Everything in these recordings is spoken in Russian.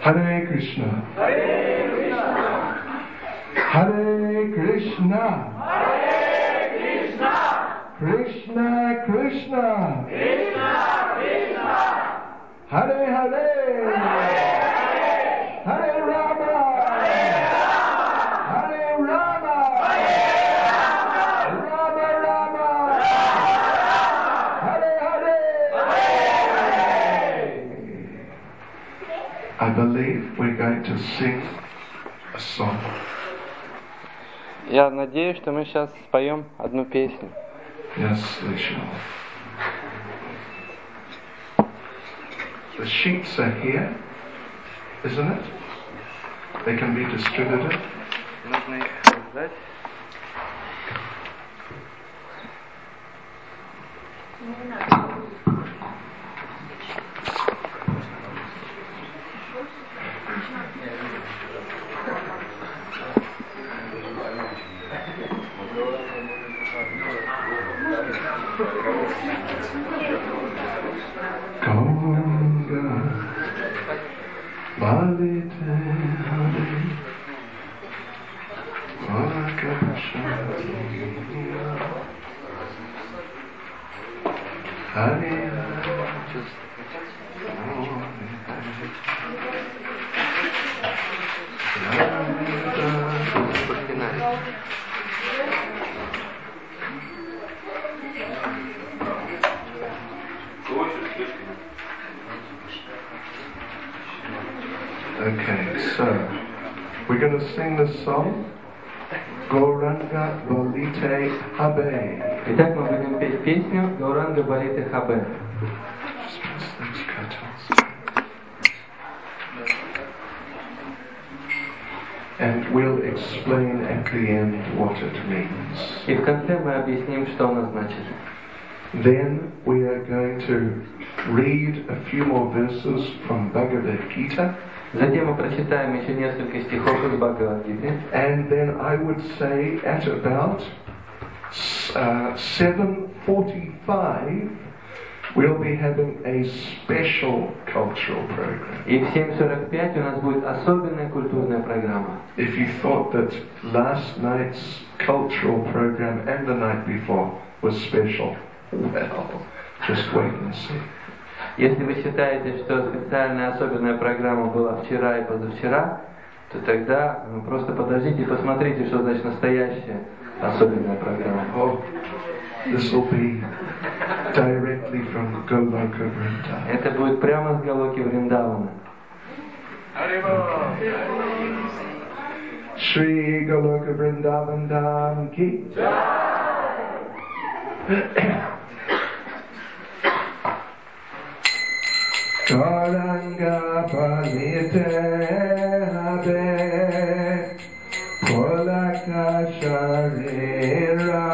Hare Krishna. Hare Krishna. Hare Krishna. Hare Krishna. Krishna Krishna. Krishna Krishna. Hare Hare. Hare Rama. Hare Rama. Rama Rama. Hare Hare. I believe we're going to sing a song. Я надеюсь, что мы сейчас споем одну песню. Yes, we shall. The sheets are here, isn't it? They can be distributed. Нужно их раздать. Ganga, Balite Hare, Vakashati, Hare Okay, so we're going to sing the song Gauranga Balite Habe. Итак, мы будем петь песню Гауранга Балиты Хабе. Just press those curtains. And we'll explain at the end what it means. И в конце мы объясним, что она значит. Then we are going to read a few more verses from Bhagavad Gita. Затем мы прочитаем еще несколько стихов из Бхагавад-гиты. And then I would say at about 7:45 we'll be having a special cultural program. И в 7:45 у нас будет особенная культурная программа. If you thought that last night's cultural program and the night before was special, well, just wait and see. Если вы считаете, что специальная особенная программа была вчера и позавчера, то тогда просто подождите и посмотрите, что значит настоящая особенная программа. Oh, this will be directly from Goloka Vrindavan. Это будет прямо с Галоки Вриндавана. Shri Goloka Vrindavan Dham Ki Gauranga Balite Habe Polaka Sharira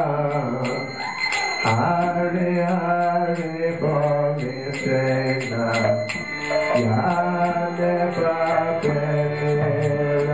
Hare Hare Balite Na Yane Babera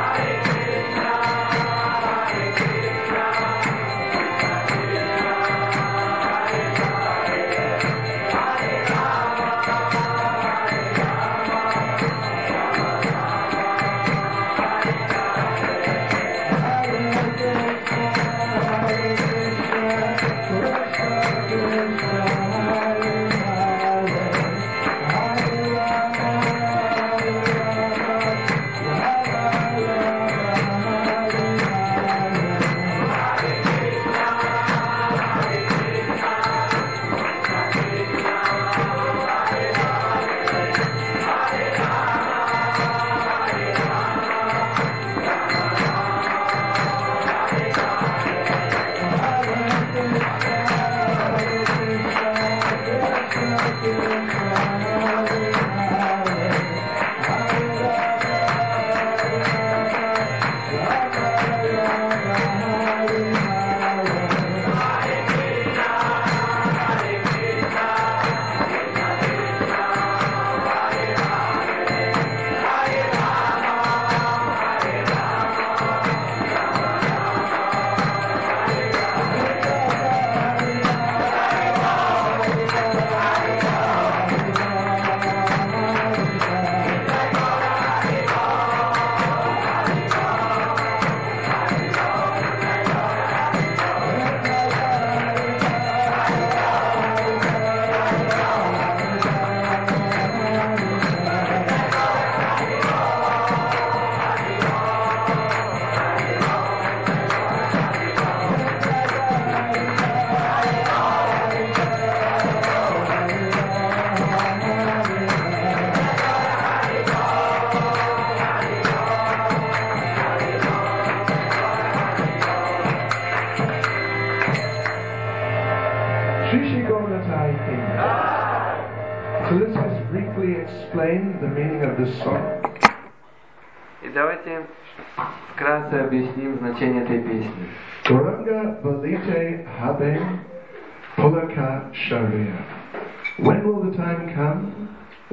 So let's just briefly explain the meaning of this song. И давайте вкратце объясним значение этой песни. Gauranga Balite Habe Pulaka Sharia. When will the time come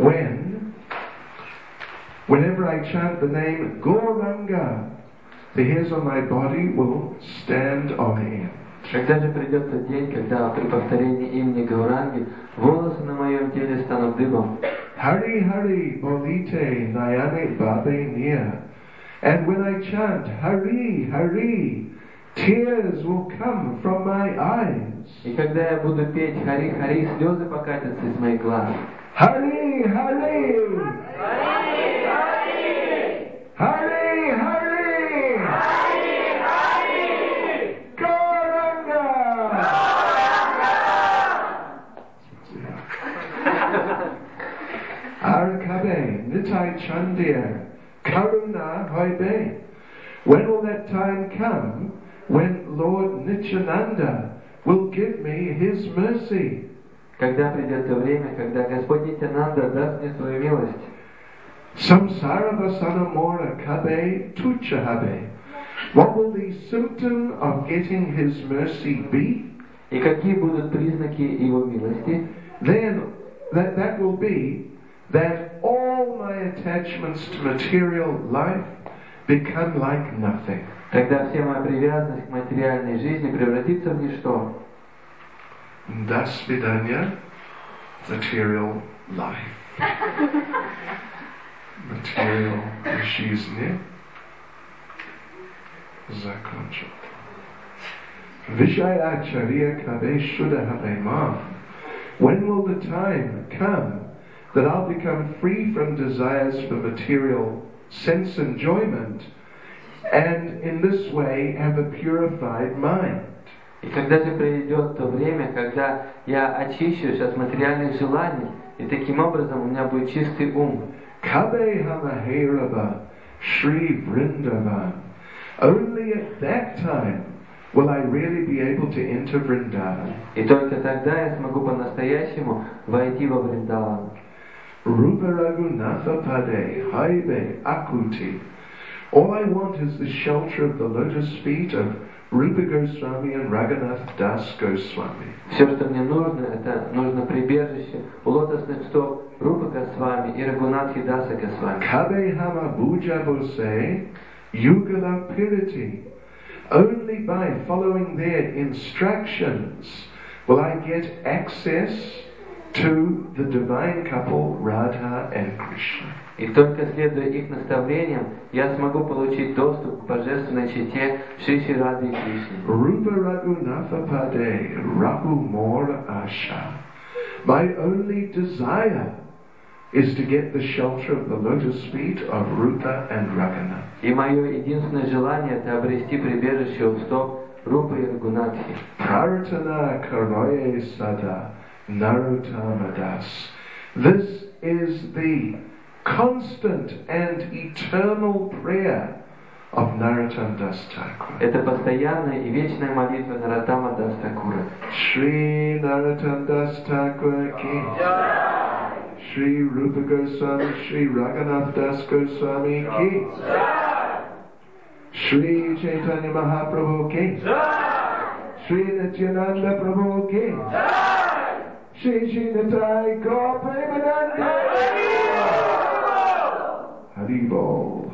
whenever I chant the name Gauranga, the hairs on my body will stand on end? Когда же придет тот день, когда при повторении имени Гауранги волосы на моем теле станут дыбом? Hari Hari Bolite Nayane Babe Nia. And when I chant Hari Hari, tears will come from my eyes. И когда я буду петь Хари Хари, слезы покатятся из моих глаз. Hari Hari! Hari Hari! Arakabe, Nitai Chandir, Karuna Hoibe. When will that time come when Lord Nityananda will give me his mercy? Когда придет то время, когда Господь Нитянанда даст мне свою милость? Samsara vasana mora kabe tuchahabe. What will the symptom of getting his mercy be? И какие будут признаки Его милости? Then that will be that all my attachments to material life become like nothing. Тогда вся моя привязанность к материальной жизни превратится в ничто. Das vidanya, material life. Material жизни закончил. Vishaya Acharya Kabe Shuddha Habema. When will the time come that I'll become free from desires for material sense enjoyment and in this way have a purified mind? И когда же придет то время, когда я очищусь от материальных желаний, и таким образом у меня будет чистый ум. Kabe Hamaheraba Shri Vrindavan. Only at that time will I really be able to enter Vrindavan. И только тогда я смогу по-настоящему войти во Вриндаван. Rupa Raghunatha Pade Haibe Akuti. All I want is the shelter of the lotus feet of Rupa Goswami and Raghunath Das Goswami. Все, что мне нужно, это нужно прибежище у лотосных стоп Рупы Госвами и Рагунатхи Даса Госвами. Kabe Hama Bhuja Bose Yugala purity. Only by following their instructions will I get access to the divine couple Radha and Krishna. И только следуя их наставлениям, я смогу получить доступ к божественной чете Шри Шри Радhe и Кришне. Rupa Raghunatha Pade Raghu Mora Asha. My only desire is to get the shelter of the lotus feet of Rupa and Raghunath. И мое единственное желание — это обрести прибежище у стоп Рупы и Рагунатхи. Praratana Karoye Sada Narottamadas. This is the constant and eternal prayer of Narottam Das Thakur. Это постоянная и вечная молитва Нароттама Дас Thakura. Shri Narottam Das Thakur ki Jai. Shri Rupa Goswami, Shri Raghunath Das Goswami ki Jai. Shri Chaitanya Mahaprabhu ki Jai. Shri Nityananda Prabhu ki Jai. Shri Shri Nitai Gaur Premanande Haribol.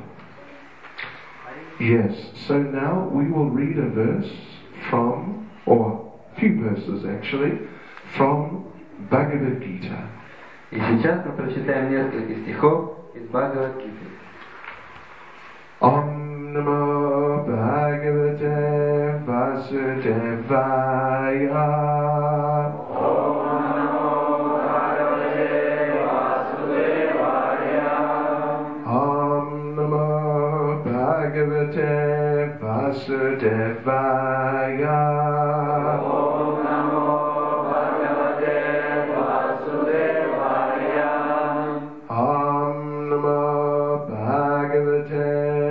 Yes, so now we will read a verse from, or a few verses actually, from Bhagavad Gita. И сейчас мы прочитаем несколько стихов из Бхагавад-гиты. Om Namo Bhagavate Vasudevaya. Om Namo Bhagavate Vasudevaya. Om Namo Bhagavate Vasudevaya. Om Namo Bhagavate Vasudevaya. Om Namo Bhagavate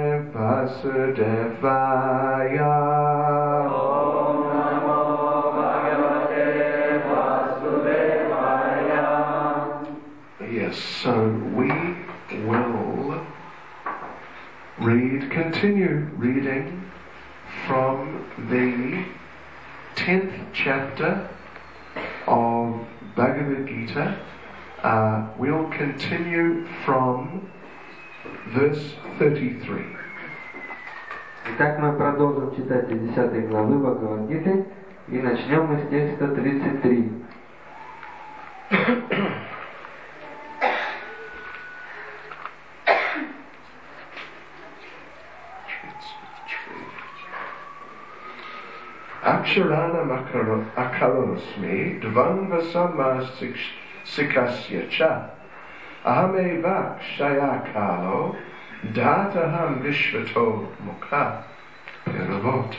Vasudevaya. Om Namo Bhagavate Vasudevaya. Yes, so we will continue reading from the 10th chapter of Bhagavad Gita. We'll continue from verse 33. Итак, мы продолжим читать из 10 главы Бхагавад-гиты и начнем мы с текста 33. Aksharana akarosmi dvangvasama sikasya cha ahameva shayakalo dataham vishvato mukha peravot.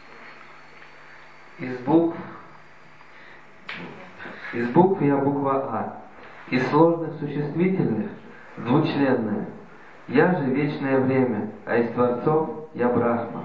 Из букв я буква А, из сложных существительных двучленная. Я же вечное время, а из творцов я Брахма.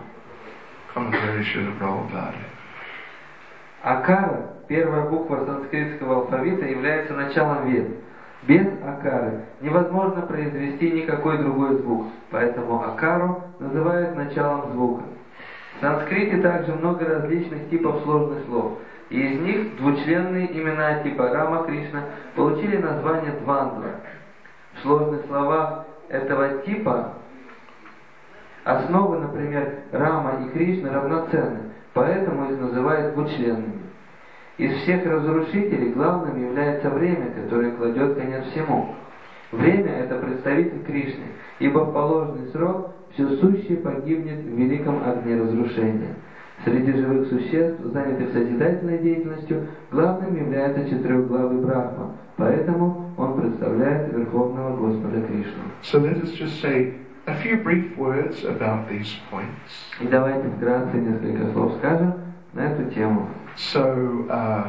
Акара, первая буква санскритского алфавита, является началом вед. Без акары невозможно произвести никакой другой звук, поэтому акару называют началом звука. В санскрите также много различных типов сложных слов, и из них двучленные имена типа Рама, Кришна получили название двандва. В сложных словах этого типа основы, например, Рама и Кришна равноценны, поэтому их называют двучленными. Из всех разрушителей главным является время, которое кладет конец всему. Время – это представитель Кришны, ибо в положенный срок все сущее погибнет в великом огне разрушения. Среди живых существ, занятых созидательной деятельностью, главным является четырехглавый Брахма, поэтому он представляет Верховного Господа Кришну. So let us just say a few brief words about these points. И давайте вкратце несколько слов скажем на эту тему. So,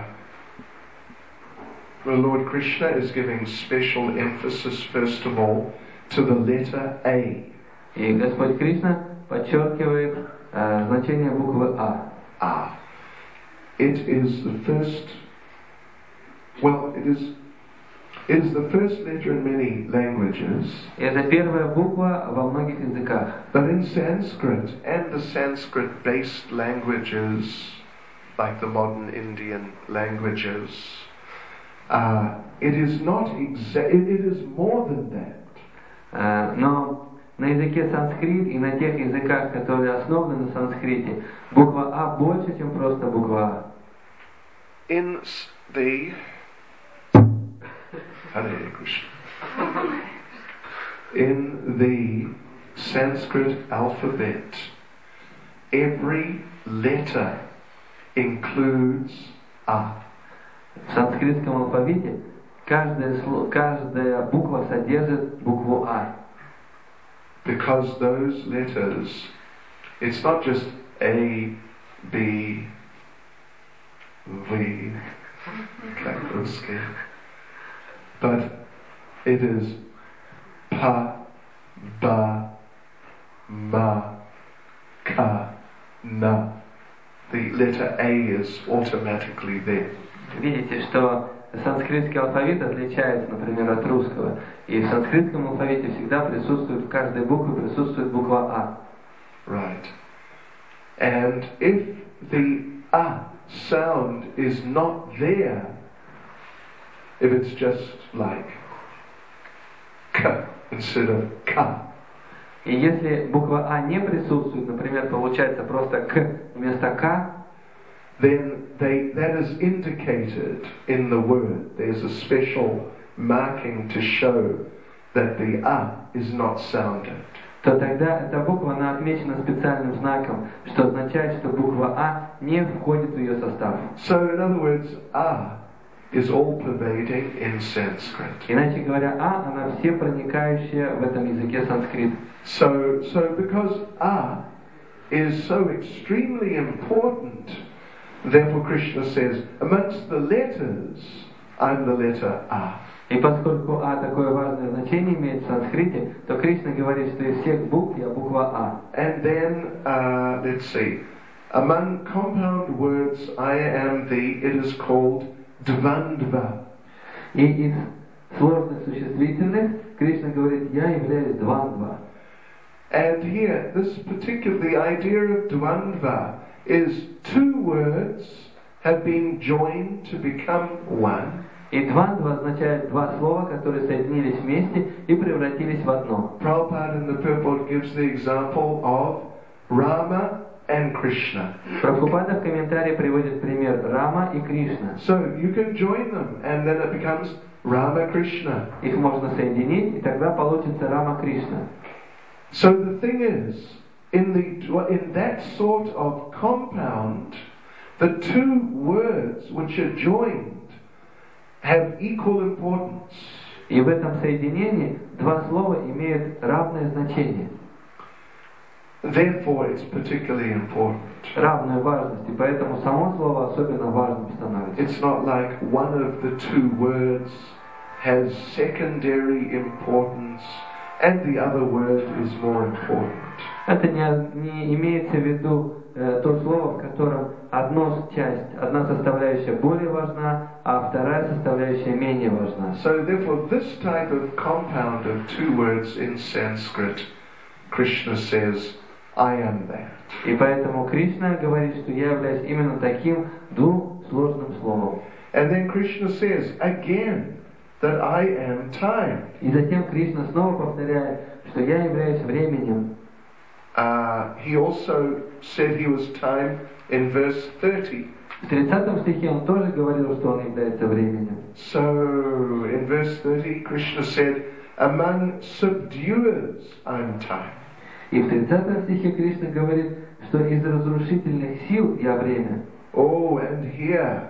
the Lord Krishna is giving special emphasis, first of all, to the letter A. И Господь Кришна подчеркивает значение буквы А. A. It is the first. Well, it is the first letter in many languages. Это первая буква во многих языках. But in Sanskrit and the Sanskrit-based languages, like the modern Indian languages, it is not it is more than that. Но на языке санскрит и на тех языках, которые основаны на санскрите, буква А больше, чем просто буква А. In the Hare Krishna. In the Sanskrit alphabet, every letter includes A. В санскритском алфавите каждая буква содержит букву А. Because those letters, it's not just A, B, V, как русский, but it is Pa, Ba, Ma, Ka, Na. The letter A is automatically there. Видите, что санскритский алфавит отличается, например, от русского. И в санскритском алфавите всегда присутствует, в каждой букве присутствует буква А. Right. And if the A sound is not there, if it's just like K instead of Ka, И если буква А не присутствует, например, получается просто К вместо К, then that is indicated in the word. There's a special marking to show that the A is not sounded. то тогда эта буква, она отмечена специальным знаком, что означает, что буква А не входит в ее состав. So in other words, A is all-pervading in Sanskrit. Иначе говоря, А, она всепроникающая в этом языке санскрит. So because A is so extremely important, therefore Krishna says, amongst the letters, I'm the letter A. И поскольку А такое важное значение имеет в санскрите, то Кришна говорит, что из всех букв я буква А. And then, let's see, among compound words, I am the, it is called Dvandva. И из сложных существительных Кришна говорит, я являюсь Двандва. And here, the idea of Dvandva is two words have been joined to become one. И Двандва означает два слова, которые соединились вместе и превратились в одно. Prabhupada in the purport gives the example of Rama and Krishna. Прабхупада в комментарии приводит пример Рама и Кришна. So you can join them and then it becomes Rama Krishna. Их можно соединить, и тогда получится Рама Кришна. So the thing is, in that sort of compound, the two words which are joined have equal importance. И в этом соединении два слова имеют равное значение. Therefore, it's particularly important. Равную важность, и поэтому само слово особенно важным становится. It's not like one of the two words has secondary importance and the other word is more important. Это не имеется в виду то слово, в котором одна составляющая более важна, а вторая составляющая менее важна. So therefore, this type of compound of two words in Sanskrit, Krishna says, I am that. И поэтому Кришна говорит, что я являюсь именно таким двусложным словом. And then Krishna says again that I am time. И затем Кришна снова повторяет, что я являюсь временем. He also said he was time in verse 30. В 30 стихе он тоже говорил, что он является временем. So in verse 30, Krishna said, among subduers I'm time. И в 30 стихе Кришна говорит, что из разрушительных сил я время. Oh, and here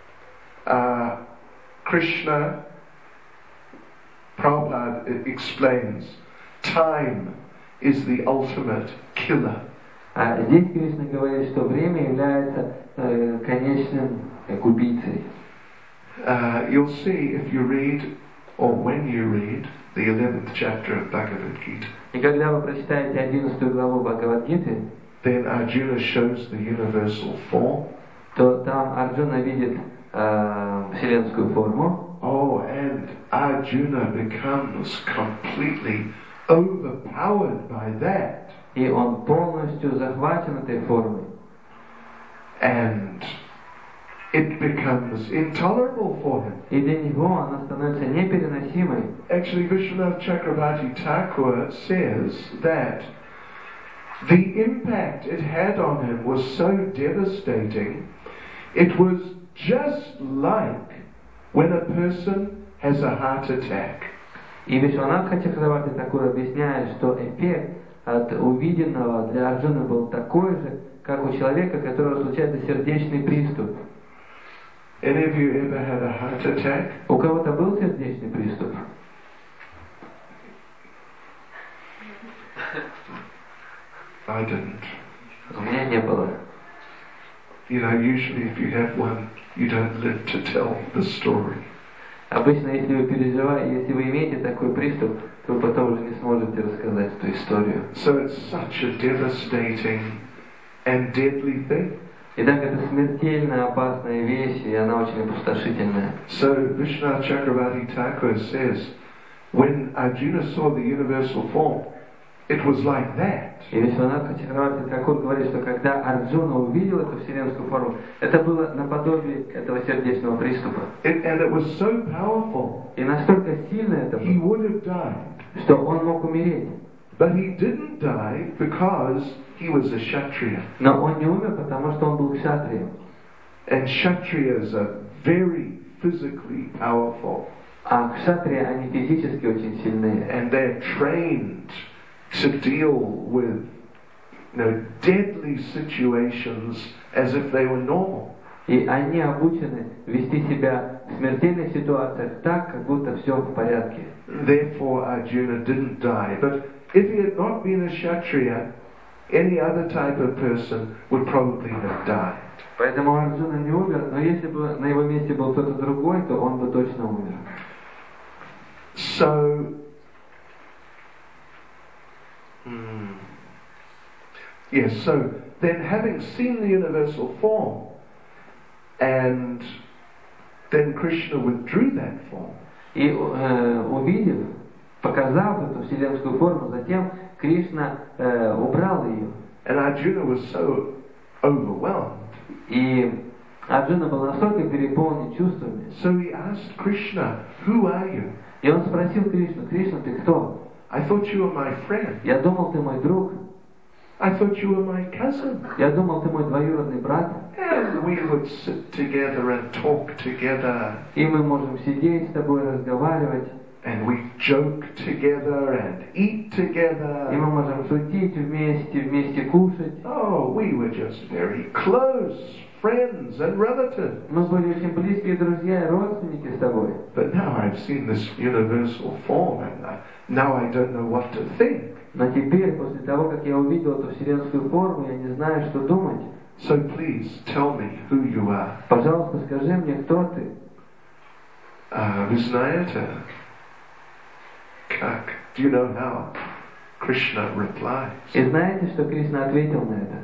Krishna, Prabhupada explains, time is the ultimate killer. А здесь Кришна говорит, что время является конечным убийцей. You'll see if you read, or when you read, the 11th chapter of Bhagavad Gita. И когда вы прочитаете 11 главу Бхагавад-гиты, then Arjuna shows the universal form. то там Арджуна видит вселенскую форму. Oh, and Arjuna becomes completely overpowered by that. И он полностью захвачен этой формой. And it becomes intolerable for him. И для него она становится непереносимой. Actually, Vishwanath Chakravarti Thakur says that the impact it had on him was so devastating, it was just like when a person has a heart attack. И Вишванатха Чакраварти Такур объясняет, что эффект от увиденного для Арджуны был такой же, как у человека, у которого случается сердечный приступ. Any of you ever had a heart attack? У кого-то был сердечный приступ? I didn't. У меня не было. You know, usually if you have one, you don't live to tell the story. Обычно, если вы переживаете, если вы имеете такой приступ, то вы потом уже не сможете рассказать эту историю. So it's such a devastating and deadly thing. Итак, это смертельно опасная вещь, и она очень опустошительная. So Vishwanath Chakravarti Thakur says, when Arjuna saw the universal form, it was like that. И Вишванатха Чакраварти Такур говорит, что когда Арджуна увидел эту вселенскую форму, это было наподобие этого сердечного приступа. And it was so powerful, И настолько сильно это he было, would have died. что он мог умереть. But he didn't die because he was a Kshatriya. Но он не умер, потому что он был кшатрием. And Kshatriyas are very physically powerful. А кшатрии, они физически очень сильные. And they're trained to deal with, deadly situations as if they were normal. И они обучены вести себя в смертельных ситуациях так, как будто все в порядке. Therefore Arjuna didn't die. But if he had not been a Kshatriya, any other type of person would probably have died. Поэтому Арджуна не умер, но если бы на его месте был кто-то другой, то он бы точно умер. So, yes, so then having seen the universal form, and then Krishna withdrew that form. И увидев, показав эту вселенскую форму, затем Кришна убрал ее. And Arjuna was so overwhelmed. И Арджуна был настолько переполнен чувствами. So he asked Krishna, "Who are you?" И он спросил Кришну: Кришна, ты кто? I thought you were my friend. Я думал, ты мой друг. I thought you were my cousin. Я думал, ты мой двоюродный брат. And we would sit together and talk together. И мы можем сидеть с тобой, разговаривать. And we joke together and eat together. И мы можем шутить вместе кушать. Oh, we were just very close friends and relatives. Мы были очень близкие друзья и родственники с тобой. But now I've seen this universal form and now I don't know what to think. Но теперь, после того, как я увидел эту вселенскую форму, я не знаю, что думать. So please tell me who you are. Пожалуйста, скажи мне, кто ты? Visnayata, как? Do you know how Krishna replies? И знаете, что Кришна ответил на это?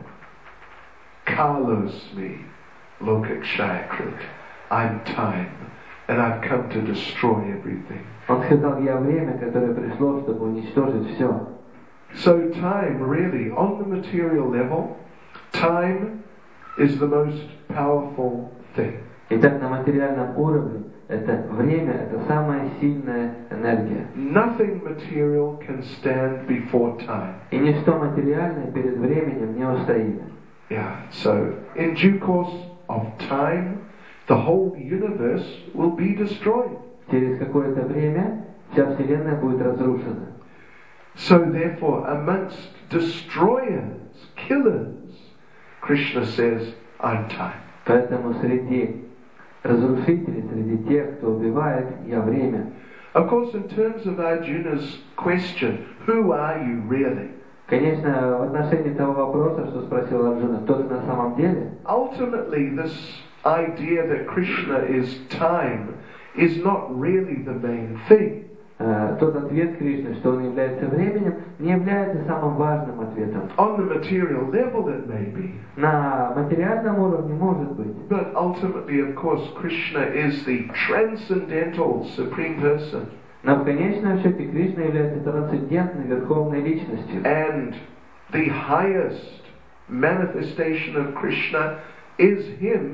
Kalosmi lokakshayakrit. I'm time, and I've come to destroy everything. Он сказал: я время, которое пришло, чтобы уничтожить все. So time, really, on the material level, time is the most powerful thing. Итак, на материальном уровне это время, это самая сильная энергия. Nothing material can stand before time. И ничто материальное перед временем не устоит. Yeah, so in due course of time, the whole universe will be destroyed. Через какое-то время вся Вселенная будет разрушена. So therefore, amongst destroyers, killers, Krishna says, I'm time. Поэтому среди разрушителей, среди тех, кто убивает, я время. Of course, in terms of Arjuna's question, who are you really? Конечно, в отношении того вопроса, что спросил Арджуна, кто ты на самом деле? Ultimately, this idea that Krishna is time is not really the main thing. Тот ответ Кришны, что он является временем, не является самым важным ответом. On the material level it may be. На материальном уровне может быть. But ultimately, of course, Krishna is the transcendental supreme person. Но в конечном счете Кришна является трансцендентной верховной личностью. And the highest manifestation of Krishna is him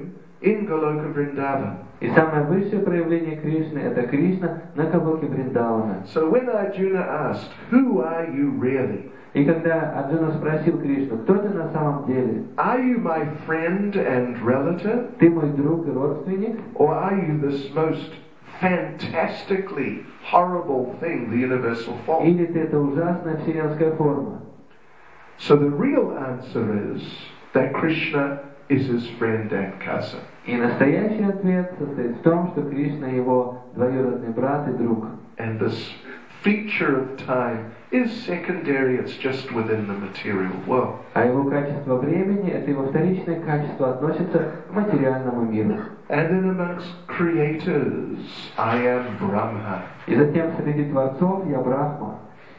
in Goloka Vrindavan. И самое высшее проявление Кришны — это Кришна на Галоке Вриндавана. So when Arjuna asked, "Who are you really? И когда Арджуна спросил Кришну: кто ты на самом деле? Are you my friend and relative? Ты мой друг и родственник? Or are you this most fantastically horrible thing, the universal form?" Или ты это ужасная вселенская форма? So the real answer is that Krishna is his friend and cousin. И настоящий ответ состоит в том, что Кришна его двоюродный брат и друг. And this feature of time is secondary, it's just within the material world. А его качество времени — это его вторичное качество, относится к материальному миру. And then amongst creators, I am Brahma. И затем среди творцов я Брахма.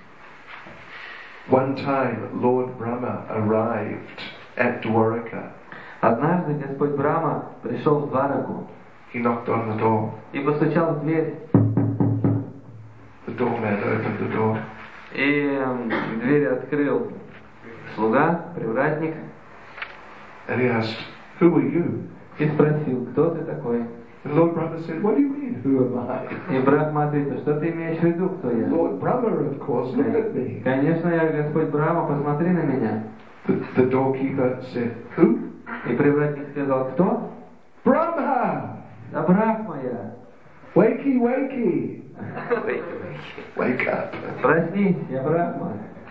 One time, Lord Brahma arrived at Dwaraka. Однажды Господь Брахма пришел в Двараку He knocked on the door. и постучал в дверь. The doorman opened the door. И дверь открыл слуга, привратник, And he asked, "Who are you?" и спросил: кто ты такой? And Lord Brahma said, "What do you mean, who am I?" И Брахма ответил: что ты имеешь в виду, кто я? Lord Brahma, of course, look at me. Конечно, я Господь Брахма, посмотри на меня. The doorkeeper said, "Who?" И привратник сказал: кто? Brahma! Да Брахма я. Wakey, wakey! Wake up. Проснись, я Брахма.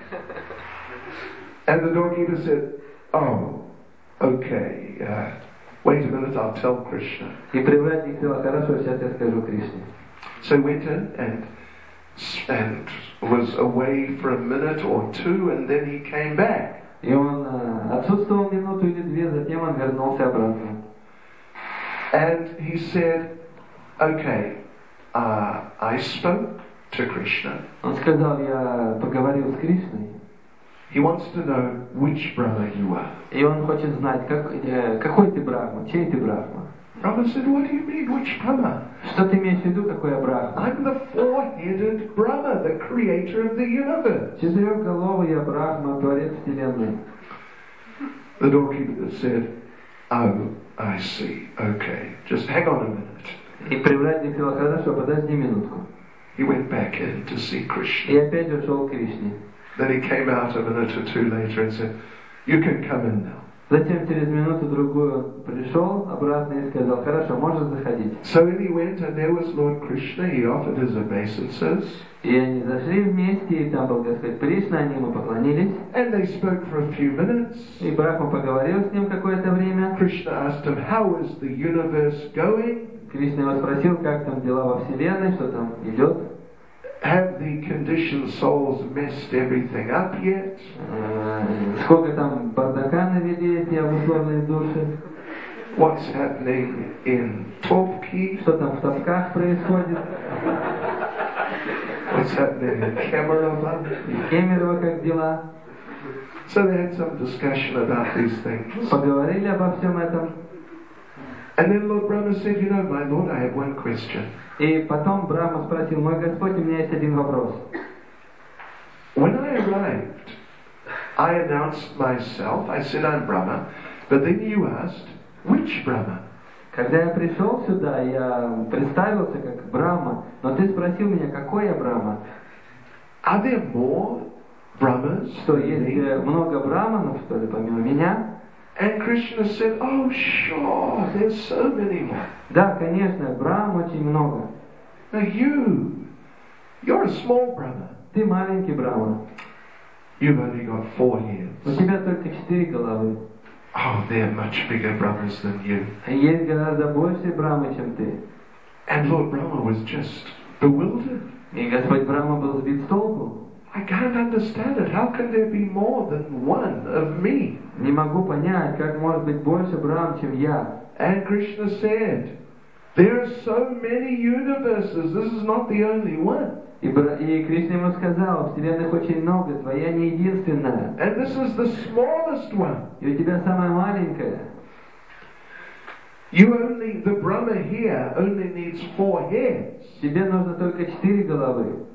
And the doorkeeper said, "Oh, okay. Wait a minute, I'll tell Krishna." И привратник сказал: хорошо, сейчас я скажу Кришне. So he went in and was away for a minute or two, and then he came back. И он отсутствовал минуту или две, затем он вернулся обратно. And he said, "Okay, I spoke to Krishna. Он сказал: я поговорил с Кришной. He wants to know which Brahma you are." И он хочет знать, какой ты Брахма, чей ты Брахма. Brahma said, "What do you mean, which Brahma? Что ты имеешь в виду, какой я Брахма? I'm the four-headed Brahma, the creator of the universe." Четырехголовый я Брахма, творец вселенной. The doorkeeper said, "Oh, I see. Okay, just hang on a minute." И привратник сказал: хорошо, подожди минутку. He went back in to see И Krishna. опять ушел к Кришне. Then he came out a minute or two later and said, "You can come in now." Затем через минуту-другую он пришел обратно и сказал: хорошо, можешь заходить. So when he went and there was Lord Krishna, he offered his obeisances. И они зашли вместе, и там был Господь Кришна, они ему поклонились. And they spoke for a few minutes. И Брахма поговорил с ним какое-то время. Krishna asked him, "How is the universe going? Кришна его спросил, как там дела во Вселенной, что там идет. Have the conditioned souls messed everything up yet? Сколько там бардака навели эти обусловленные души. What's happening in Torquay? Что там в Топках происходит. What's happening in Kemerovo?" И Кемерово как дела. So they had some discussion about these things. Поговорили обо всем этом. And then Lord Brahma said, "You know, my Lord, I have one question. И потом Брахма спросил: мой Господь, у меня есть один вопрос. When I arrived, I announced myself. I said, I'm Brahma. But then you asked, which Brahma? Когда я пришел сюда, я представился как Брахма, но ты спросил меня, какой я Брахма? Are there more Brahmas? Что, есть много Брахманов, что ли, помимо меня? And Krishna said, "Oh, sure, there's so many more." Да, конечно, Брахм очень много. Now you're a small Brahma. Ты маленький Брахма. You've only got 4 heads. У тебя только 4 головы. Oh, they're much bigger Brahmas than you. Есть гораздо больше Брахмы, чем ты. And Lord Brahma was just bewildered. И Господь Брахма был сбит с толку. I can't understand it. How can there be more than one of me? Не могу понять, как может быть больше Брахм, чем я. And Krishna said, there are so many universes. This is not the only one. И Кришна ему сказал: вселенных очень много, твоя не единственная. And this is the smallest one. И у тебя самая маленькая. The Brahma here only needs 4 heads. Тебе нужно только 4 головы.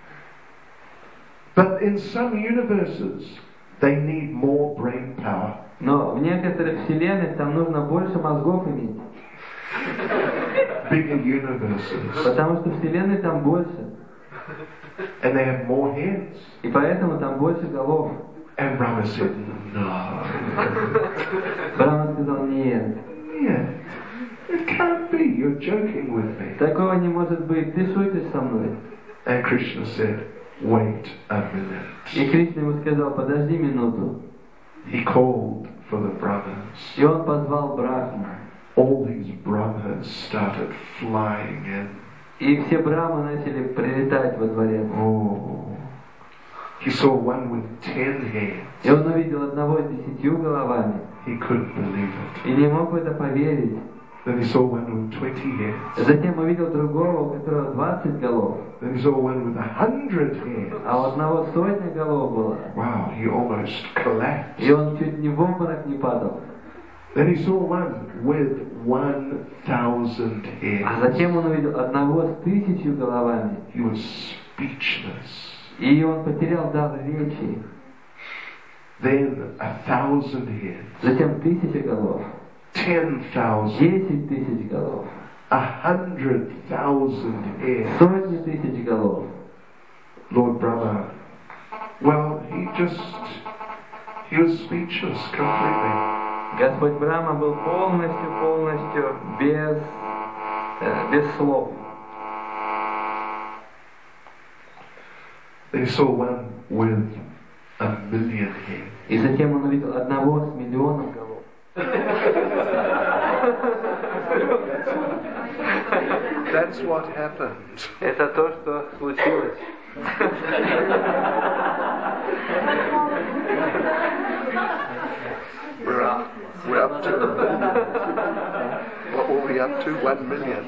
But in some universes, they need more brain power. Но в некоторых вселенных там нужно больше мозгов иметь. bigger universes. Потому что Вселенной там больше. And they have more heads. И поэтому там больше голов. And Brahma said, no. Брахма сказал, нет. Yeah. It can't be. You're joking with me. Такого не может быть. Ты шутишь со мной. And Krishna said, wait a minute. И Кришна ему сказал, подожди минуту. He called for the Brahmas. И он позвал Брахму. All these Brahmas started flying in. И все брамы начали прилетать во дворец. Oh. He saw one with 10 heads. И он увидел одного с 10 головами. He couldn't believe it. И не мог в это поверить. Then he saw one with 20 heads. Затем увидел другого, у которого 20 голов. Then he saw one with 100 heads. А у одного 100 голов было. Wow, he almost collapsed. И он чуть не в обморок не падал. Then he saw one with 1,000 heads. А затем он увидел одного с 1000 головами. He was speechless. И он потерял дар речи. Then 1,000 heads. Затем 1000 голов. 10,000. 10 000 голов. 100,000 heads. 100 000 голов. Lord Brahma, well, he was speechless completely. Господь Брахма был полностью без слов. Then he saw one with 1,000,000 heads. И затем он увидел одного с 1,000,000 голов. That's what happened. Это то, что случилось. We're up to what were we up to? 1 million.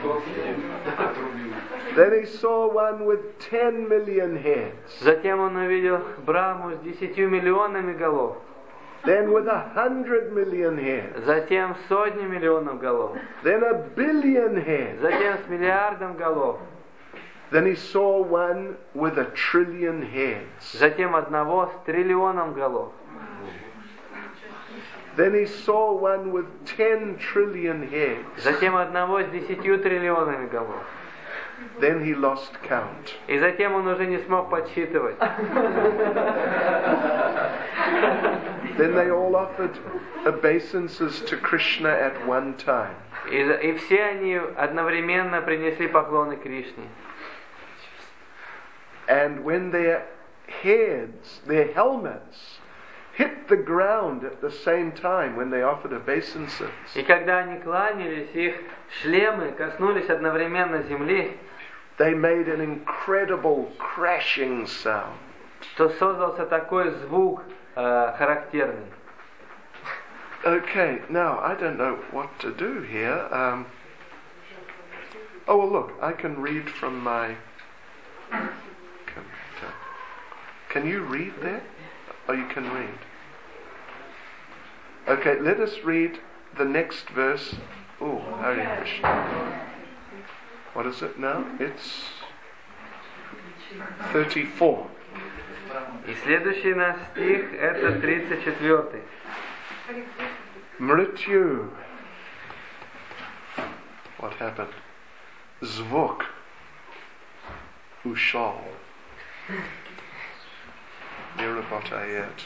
Then he saw one with 10 million heads. Затем он увидел Брахму с 10 миллионами голов. Then with 100 million heads. Затем сотни миллионов голов. Then 1 billion heads. Затем с миллиардом голов. Then he saw one with 1 trillion heads. Затем одного с триллионом голов. Then he saw one with 10 trillion heads. Затем одного с 10 триллионами голов. Then he lost count. И затем он уже не смог подсчитывать. Then they all offered obeisances to Krishna at one time. И все они одновременно принесли поклоны Кришне. And when their heads, their helmets, hit the ground at the same time when they offered obeisances, И когда они кланялись, их шлемы коснулись одновременно земли, they made an incredible crashing sound. то создался такой звук характерный. Okay, now I don't know what to do here. Oh, well, look, I can read from my computer. Can you read there? Oh, you can read. Okay, let us read the next verse. Oh, Hare Krishna. What is it now? It's 34. И следующий наш стих это 34. Mrityu. What happened? Zvuk. Ushal. Nirabatayet.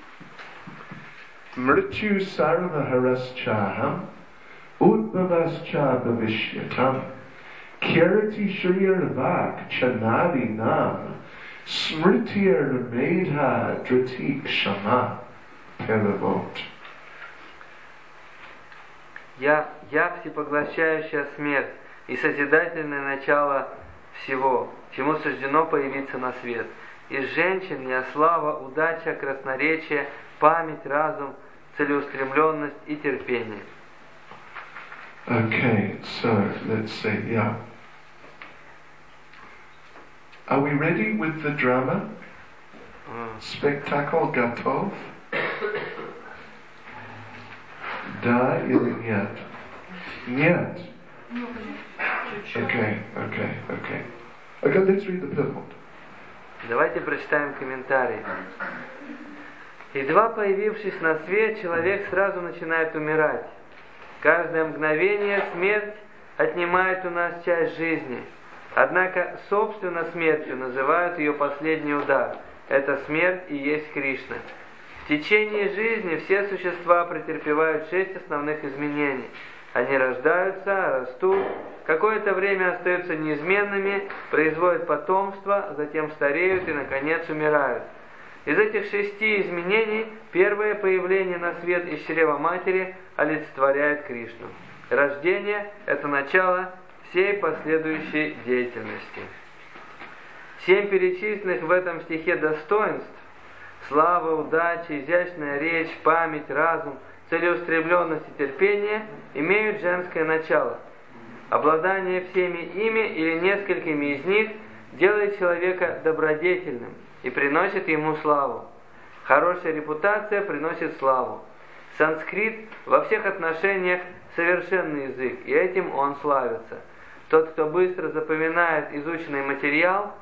Mrityu sarvaharascha udbhavascha bhavishyatam kirti shrirvak chanadi nam smritir medha dritik shama peravot. Я всепоглощающая смерть и созидательное начало всего, чему суждено появиться на свет. Из женщин я слава, удача, красноречие, память, разум, целеустремленность и терпение. Okay, so let's see, yeah. Are we ready with the drama? Spectacle Gatov? Да или нет? Нет. Okay. Okay, let's read the purport. Давайте прочитаем комментарии. Едва появившись на свет, человек сразу начинает умирать. Каждое мгновение смерть отнимает у нас часть жизни. Однако, собственно, смертью называют ее последний удар. Эта смерть и есть Кришна. В течение жизни все существа претерпевают 6 основных изменений. Они рождаются, растут, какое-то время остаются неизменными, производят потомство, затем стареют и, наконец, умирают. Из этих 6 изменений первое появление на свет из чрева матери олицетворяет Кришну. Рождение – это начало всей последующей деятельности. 7 перечисленных в этом стихе достоинств – слава, удача, изящная речь, память, разум, целеустремленность и терпение – имеют женское начало. Обладание всеми ими или несколькими из них делает человека добродетельным и приносит ему славу. Хорошая репутация приносит славу. Санскрит во всех отношениях совершенный язык, и этим он славится. Тот, кто быстро запоминает изученный материал,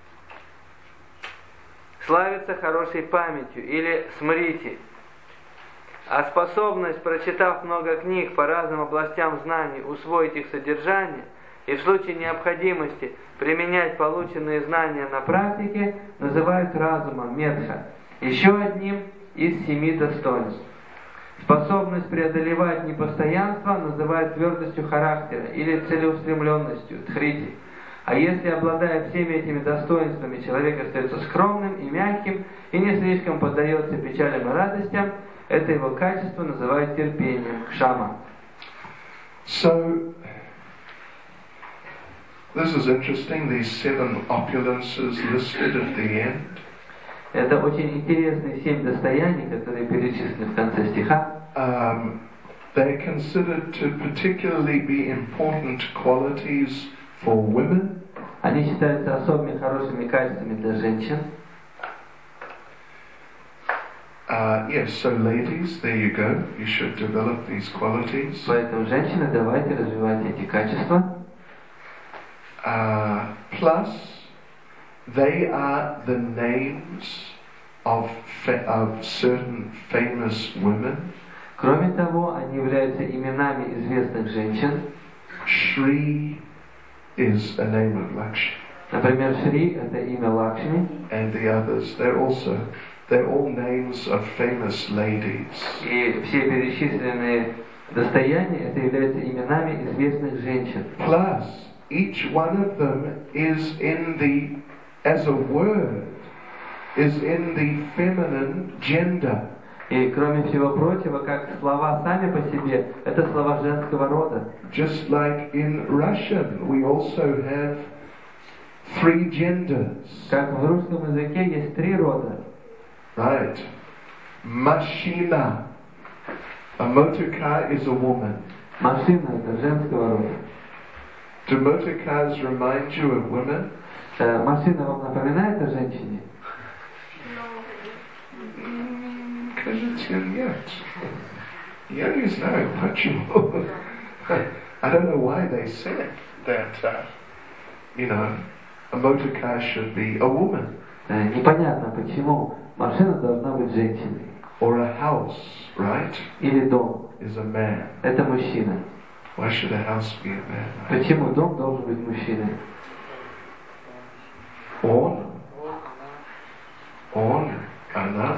славится хорошей памятью или смрити. А способность, прочитав много книг по разным областям знаний, усвоить их содержание и в случае необходимости применять полученные знания на практике, называют разумом медха, еще одним из 7 достоинств. Способность преодолевать непостоянство называют твердостью характера или целеустремленностью, дхрити. А если, обладая всеми этими достоинствами, человек остается скромным и мягким и не слишком поддается печалям и радостям, это его качество называют терпением, кшама. So, this is interesting, these 7 opulences listed at the end. Это очень интересные 7 достояний, которые перечислены в конце стиха. They're considered to particularly be important qualities for women. Они считаются особыми хорошими качествами для женщин. Yes, so ladies, there you go. You should develop these qualities. Поэтому, женщины, давайте развивать эти качества. Plus, they are the names of certain famous women. Кроме того, они являются именами известных женщин. Shri is a name of Lakshmi. Например, Шри – это имя Лакшми. And the others, they're all names of famous ladies. И все перечисленные достояния – это являются именами известных женщин. Plus, each one of them is as a word, is in the feminine gender. И кроме всего прочего, как слова сами по себе, это слова женского рода. Just like in Russian, we also have 3 genders. Как в русском языке есть 3 рода. Right. Mashina. A motor car is a woman. Машина – это женского рода. Do motor cars remind you of women? Машина вам напоминает о женщине? Кажется, нет. Я не знаю, почему. I don't know why they said that, a motor car should be a woman. Непонятно, почему машина должна быть женщиной. Or a house, right? Или дом. Is a man. Это мужчина. Why should a house be a man? Right? Почему дом должен быть мужчиной? Он, она.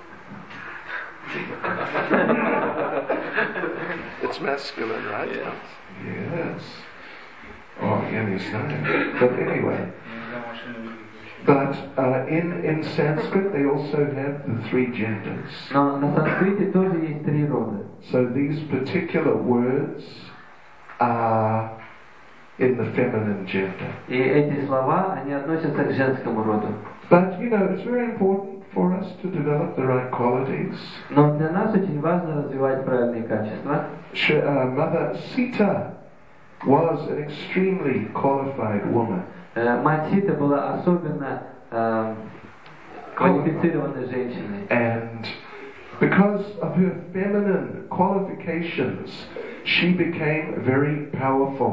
It's masculine, right? Yes. Oh, я не знаю. But anyway. But in Sanskrit they also have the 3 genders. Но на санскрите тоже есть 3 рода. So these particular words are in the feminine gender. И эти слова, они относятся к женскому роду. But it's very important for us to develop the right qualities. Но для нас очень важно развивать правильные качества. Mother Sita was an extremely qualified woman. Мать Сита была особенно квалифицированной женщиной. And because of her feminine qualifications, she became very powerful.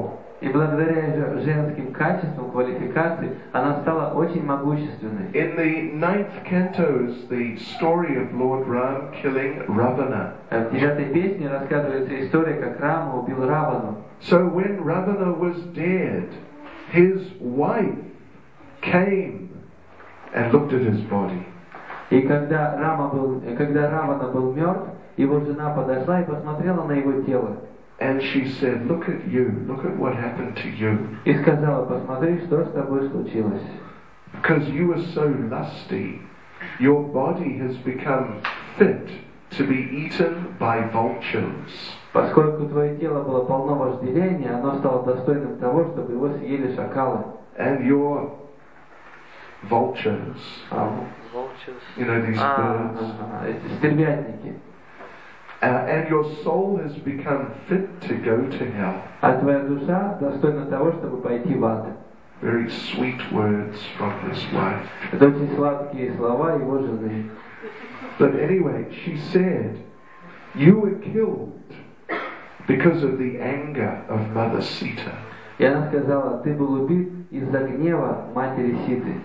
И благодаря женским качествам, квалификации, она стала очень могущественной. In the 9th canto is the story of Lord Ram killing Ravana. В 9-й песне рассказывается история, как Рама убил Равану. So when Ravana was dead, his wife came and looked at his body. И когда Равана был мертв, его жена подошла и посмотрела на его тело. And she said, look at you, look at what happened to you. И сказала, посмотри, что с тобой случилось. Because you were so lusty, your body has become fit to be eaten by vultures. Поскольку твое тело было полно вожделения, оно стало достойным того, чтобы его съели шакалы. And your vultures, you know, these birds. Эти стервятники. And your soul has become fit to go to hell. А твоя душа достойна того, чтобы пойти в ад. Very sweet words from his wife. Это очень сладкие слова его жены. But anyway, she said, you were killed because of the anger of Mother Sita. И она сказала, ты был убит из-за гнева матери Ситы.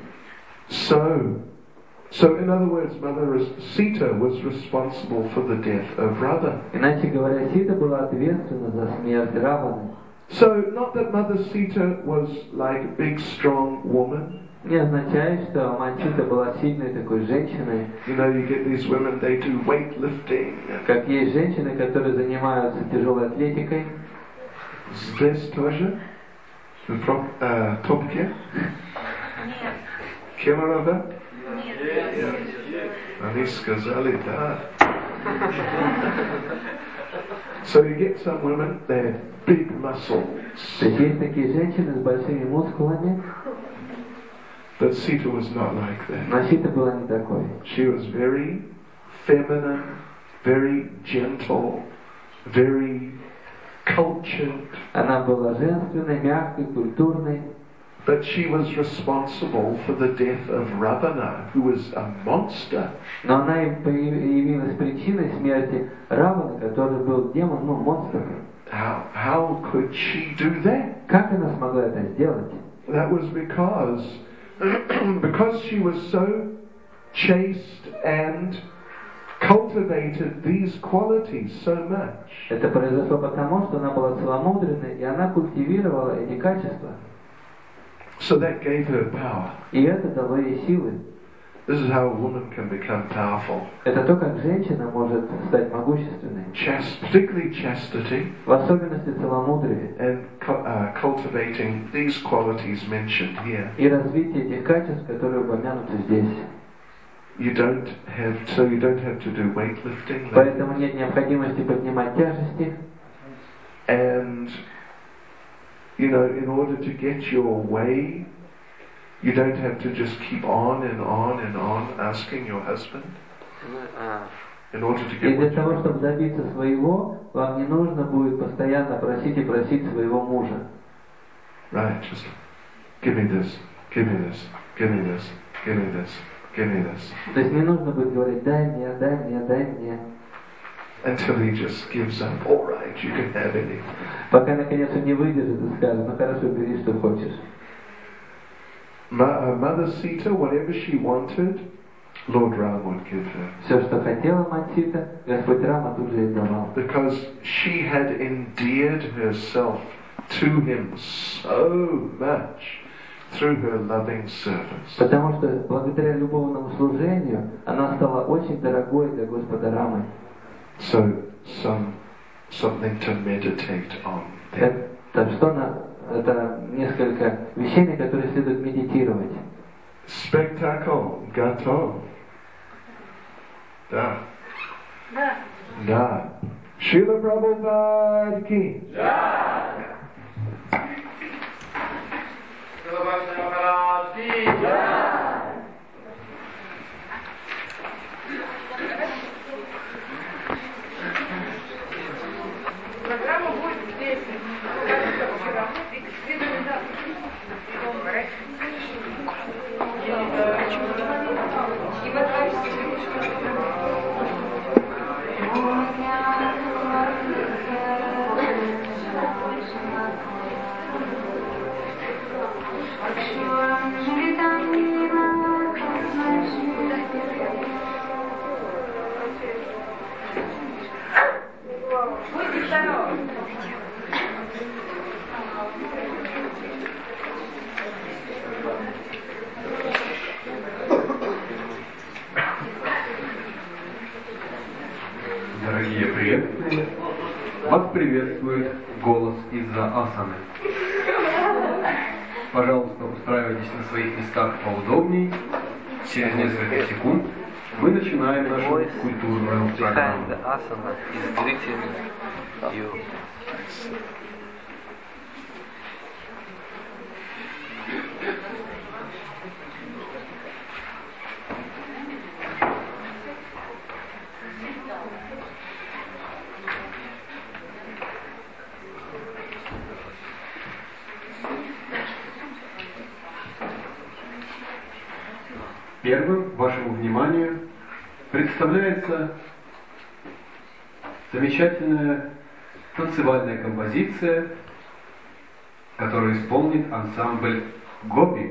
So in other words, Mother Sita was responsible for the death of Rava. Иначе говоря, Сита была ответственна за смерть Раваны. So not that Mother Sita was like a big, strong woman. Не означает, что мать Сита была сильной такой женщиной. You know, you get these women, they do weightlifting. Как есть женщины, которые занимаются тяжелой атлетикой. Здесь тоже? Топки? Кем она? Они сказали да. So you get some women, they have big muscles. То есть такие женщины с большими мускулами. But Sita was not like that. Но Сита была не такой. She was very feminine, very gentle, very cultured. Она была женственной, мягкой, культурной. But she was responsible for the death of Ravana, who was a monster. Но она явилась причиной смерти Раваны, который был демон, монстр. How could she do that? Как она смогла это сделать? That was because she was so chaste and cultivated these qualities so much. Это произошло потому, что она была целомудренной, и она культивировала эти качества. So that gave her power. И это дало ей силы. This is how a woman can become powerful. Это то, как женщина может стать могущественной. Particularly chastity. В особенности целомудрие. And cultivating these qualities mentioned here. И развитие этих качеств, которые упомянуты здесь. You don't have to do weightlifting. Поэтому нет необходимости поднимать тяжести. And you know, in order to get your way, you don't have to just keep on and on and on asking your husband. In order to get. И для того, чтобы добиться своего, вам не нужно будет постоянно просить и просить своего мужа. Right, just give me this, give me this, give me this, give me this, give me this. То есть не нужно будет говорить дай мне, дай мне, дай мне. Until he just gives up. All right, you can have anything. Пока наконец он не выдержит и скажет, ну хорошо, бери, что хочешь. Mother Sita, whatever she wanted, Lord Ram would give her. Все, что хотела мать Сита, Господь Рама тут же и давал. Because she had endeared herself to him so much through her loving service. Потому что благодаря любовному служению она стала очень дорогой для Господа Рамы. So something to meditate on. Это несколько вещей, на которые следует медитировать. Spectacle, готов. Да. Да. Шрила Прабхупад ки. Да. Шрила Прабхупад ки. Да. Программа будет здесь. И приветствие. Вас приветствует голос из-за асаны. Пожалуйста, устраивайтесь на своих местах поудобней. Через несколько секунд мы начинаем нашу культурную программу. Первым вашему вниманию представляется замечательная танцевальная композиция, которую исполнит ансамбль «Гопи».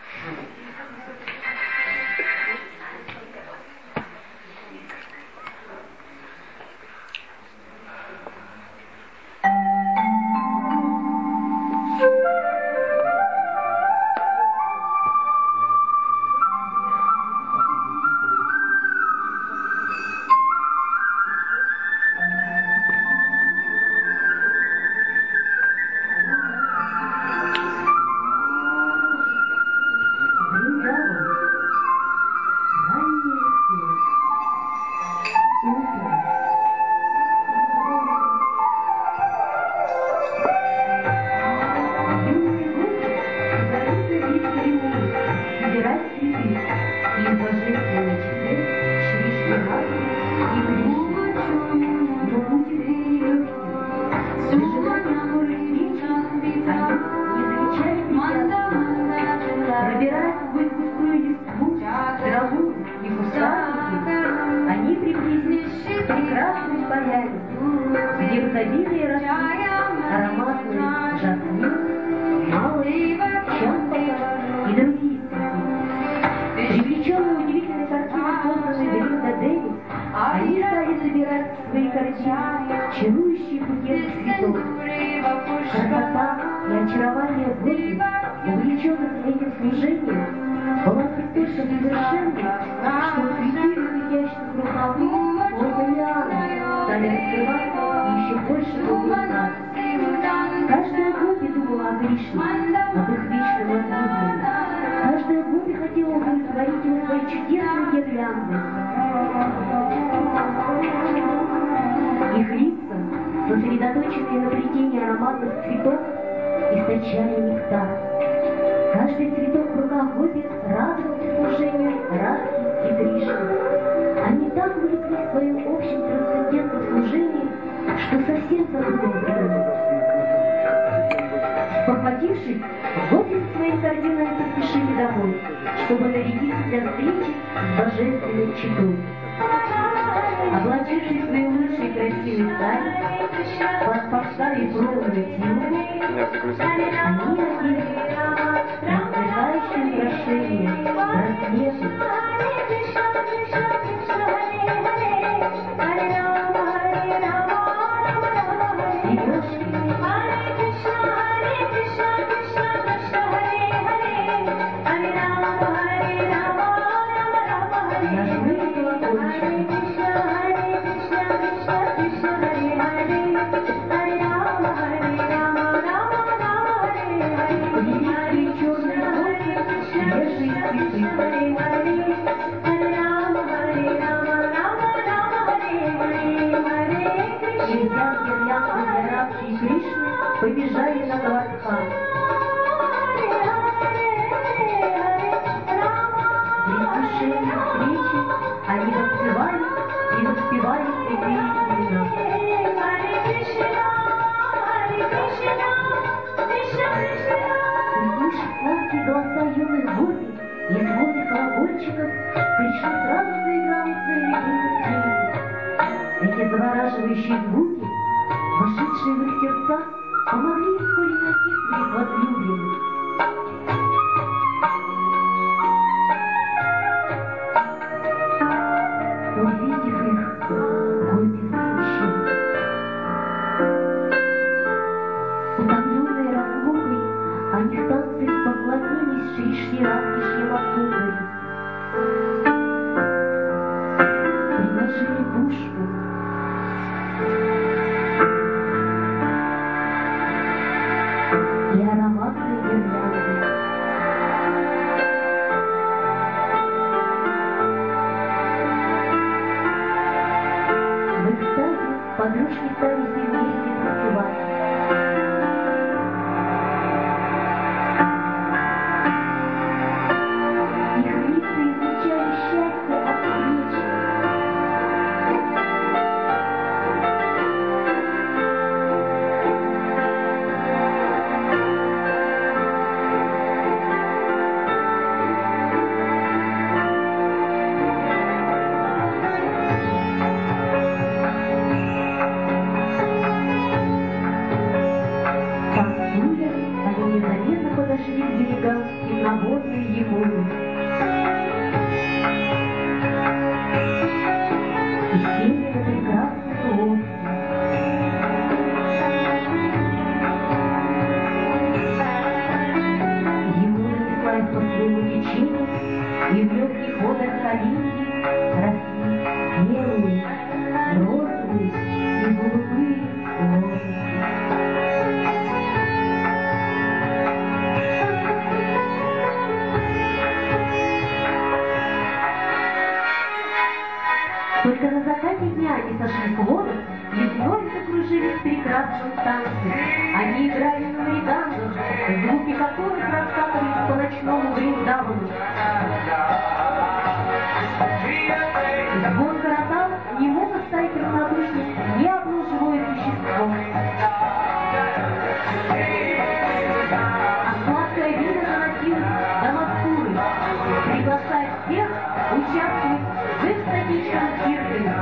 Сосредоточенные на плетении ароматных цветов, источали нектар. Каждый цветок в руках гопи радовался служению Радхи и Кришны. Они так увлеклись в своем общем трансцендентном служении, что совсем забыли о времени. Похватившись, гопи с своими корзинами поспешили домой, чтобы нарядиться для встречи с божественной читой. Облачившись в свои лучшие красивые сари, подпоршали пробную силу, они одели рассыпающие украшения, браслеты. Побежали на Гавардхан. Предвкушение встречи они танцевали и воспевали святые имена. Услышав сладкие голоса юных гопи и звоны колокольчиков, Кришна сразу заиграл свои любимые песни. Эти завораживающие звуки, вошедшие в их сердца, помогли вскоре найти своих возлюбленных. Увидев их, гопи засмущались. Утомленные разлукой, они в танце поклонились Шри Радхи Шьямасундари. Приложили пушку, ключ стали все вместе танцевать. Их лица излучали счастье от встречи. Танцуя, они незаметно подошли к берегам темноводной Емуры. И сели на прекрасную лодку. Емура несла их по своему течению, и в легких водах Калинги росли белые, розовые и голубые лодки. Только на закате дня они сошли в воду и вновь закружились в прекрасном танце. Они играли на маригандах, звуки которых раскатывались по ночному Вриндавану. Звон городал не мог оставить равнодушным ни одно живое существо. А сладкое вино доносилось до Москвы, приглашая всех участвовать в экстатичном цирке.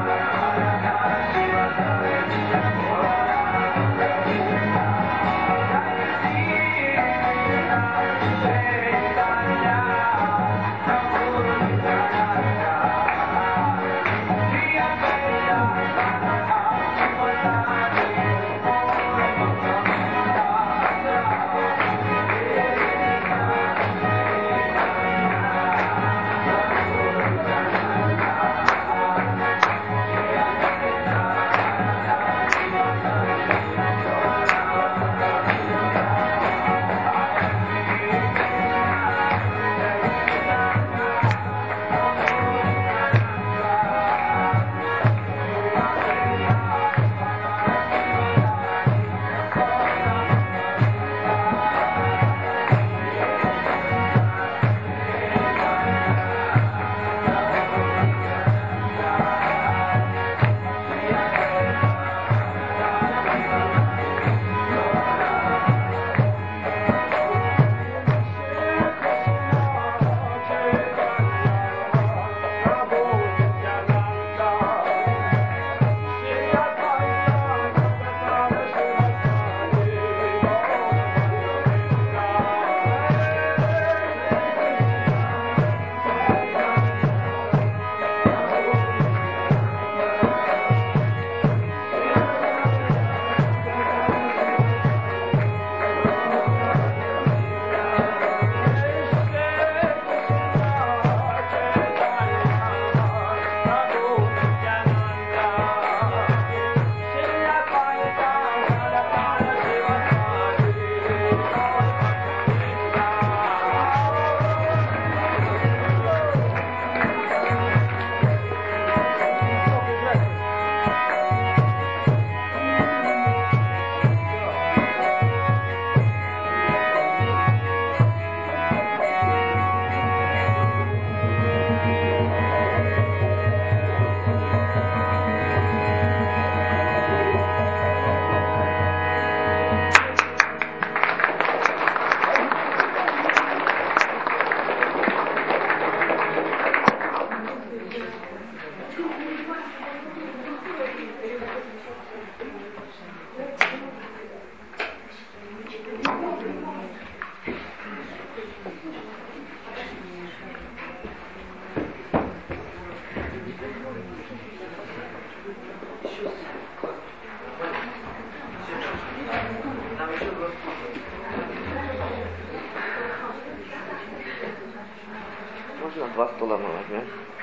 Можно 2 стула мы возьмем?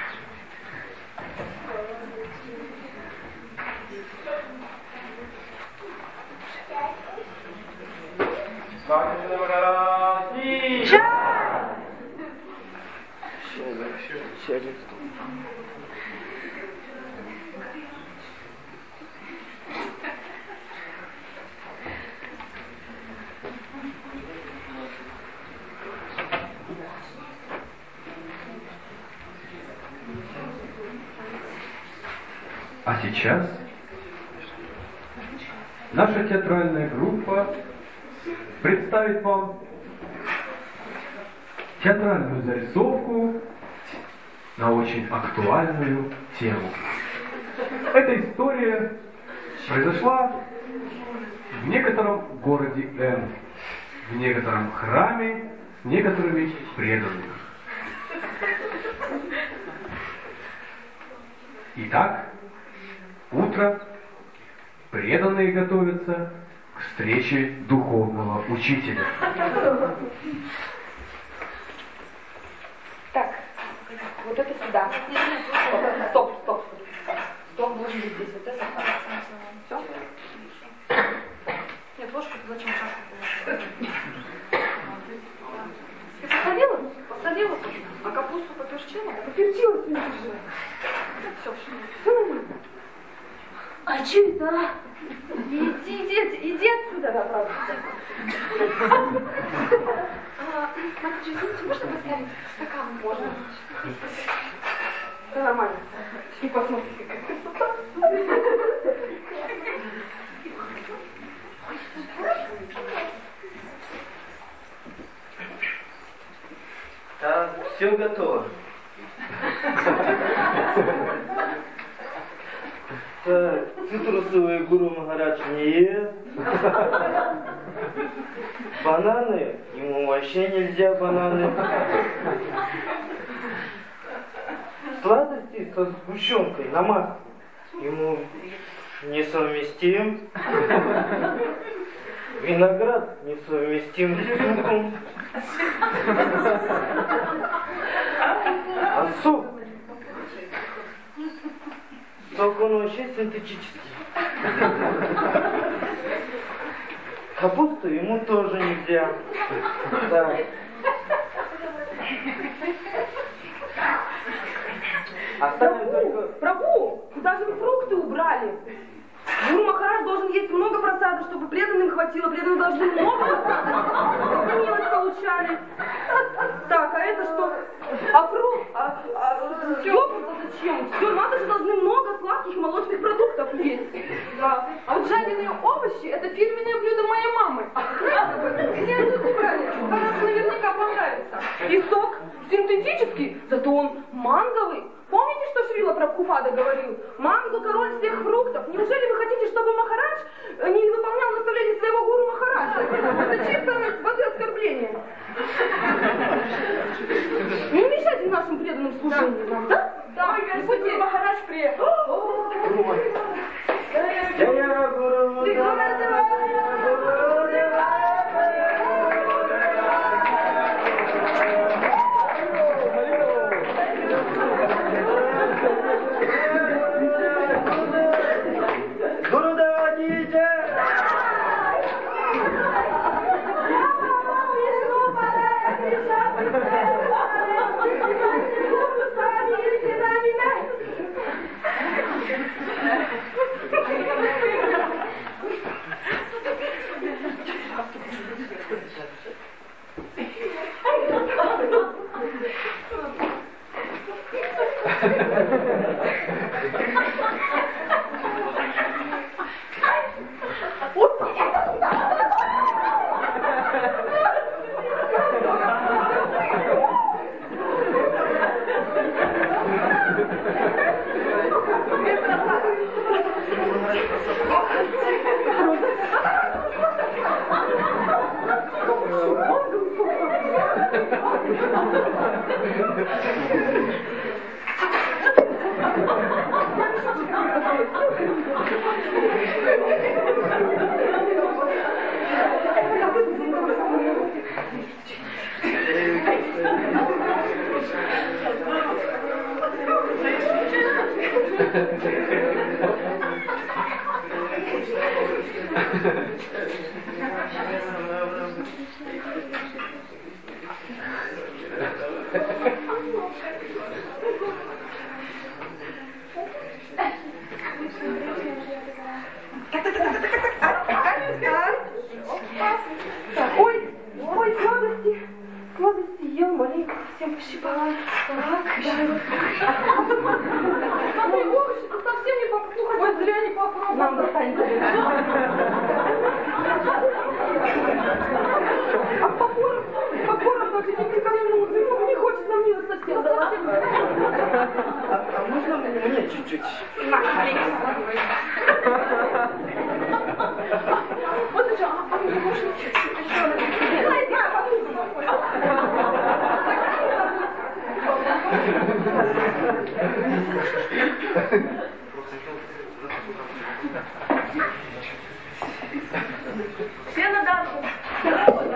Еще один стул. сейчас наша театральная группа представит вам театральную зарисовку на очень актуальную тему. Эта история произошла в некотором городе Н, в некотором храме с некоторыми преданными. Итак, утро, преданные готовятся к встрече духовного учителя. Так, вот это сюда. Стоп. Стоп, должен быть здесь. Вот это. Все? Нет, ложку зачем чашку положила? Ты посолила? Посолила? А капусту поперчила? Поперчила. Все нормально. А что это? Иди отсюда, да, правда. Матушка, извините, можно поставить стакан? Можно. Да, нормально. И посмотрите, какая красота. Так, все готово. Так, цитрусовые Гуру Махарадж не ест. Бананы, ему вообще нельзя бананы. Сладости со сгущенкой на маску ему несовместим. Виноград несовместим с луком. А сок он вообще синтетический. Капусту ему тоже нельзя. Так. Оставим только... Прабу, куда же вы фрукты убрали? Гуру Махарадж должен есть много просада, чтобы преданным хватило. Преданные должны много милость получали. Так, а это что? А фрукт? Йогурт зачем? Все, матушки должны много сладких молочных продуктов есть. Да. А вот жареные овощи — это фирменное блюдо моей мамы. Где же убрали? Вам наверняка понравится. И сок синтетический, зато он манговый. Помните, что Шрила Прабхупада говорил? Манго — король всех фруктов. Неужели вы хотите, чтобы Махарадж не выполнял наставления своего гуру Махараджа? Это чистое воды оскорбление. Не мешайте нашим преданным служениям, да? Да, будьте Махарадж приехал. Сладости ел, маленько всем пощипала. Так, да. Смотри, овощи, тут совсем не попробовала. Ну, хоть зря не попробовала. Нам достанется. А Попоров только не прикоснулся. Ему не хочет нам мило совсем. А можно мне чуть-чуть? Вот зачем? А мне можно чуть-чуть еще? Все на дачу.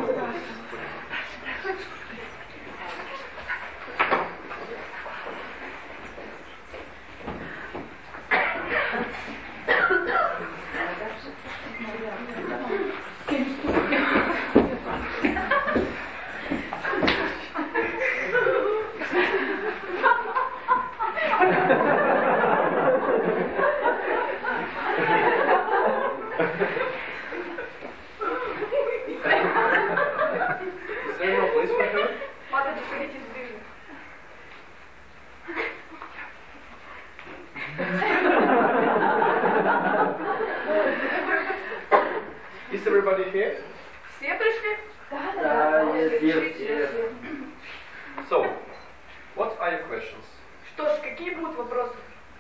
Is everybody here? Все пришли? Да, yes. So, what are your questions? Что ж, какие будут вопросы?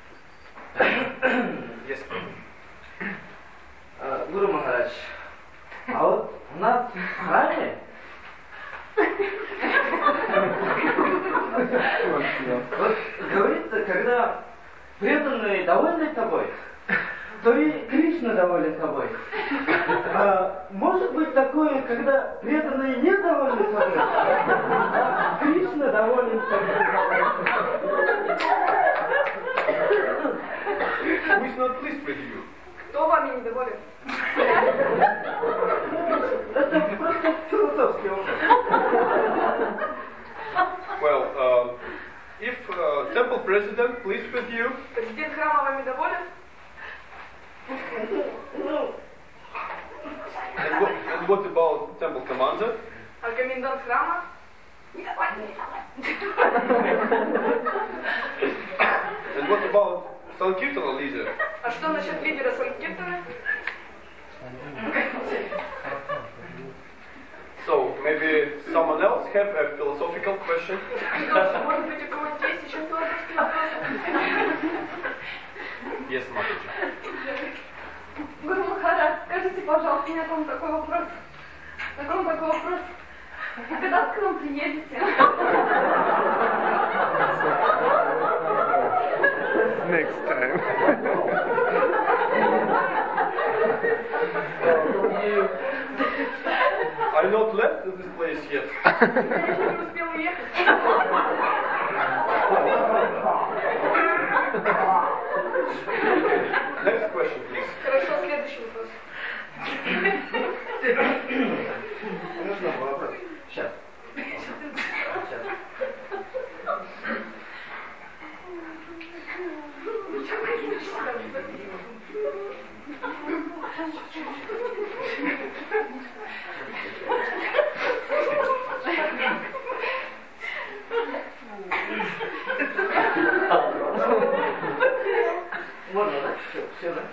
Yes. Гуру Махарадж, а вот у нас в храме вот говорится, когда преданные довольны тобой, то и Кришна доволен тобой. А может быть такое, когда преданные не довольны тобой, Кришна доволен тобой. Who is not pleased with you? Кто вами недоволен? Это просто философский вопрос. Well, if temple president pleased with you, Президент храма вами доволен? Ну, and what about temple commander? А комендант храма? Недоволен. And what about Sankirtana leader? А что насчет лидера Санкиртана? So, maybe someone else have a philosophical question? Может быть, у кого-то есть еще философский вопрос? Yes, Mataji. Гуру Махарадж, скажите, пожалуйста, у меня к вам такой вопрос. Такой вопрос. Вы когда к нам приедете? Next time. I'm not left in this place yet. Я еще не успел уехать. Next question, please. Хорошо, следующий вопрос. нужно было вопрос. Сейчас. Можно, да? Все, да?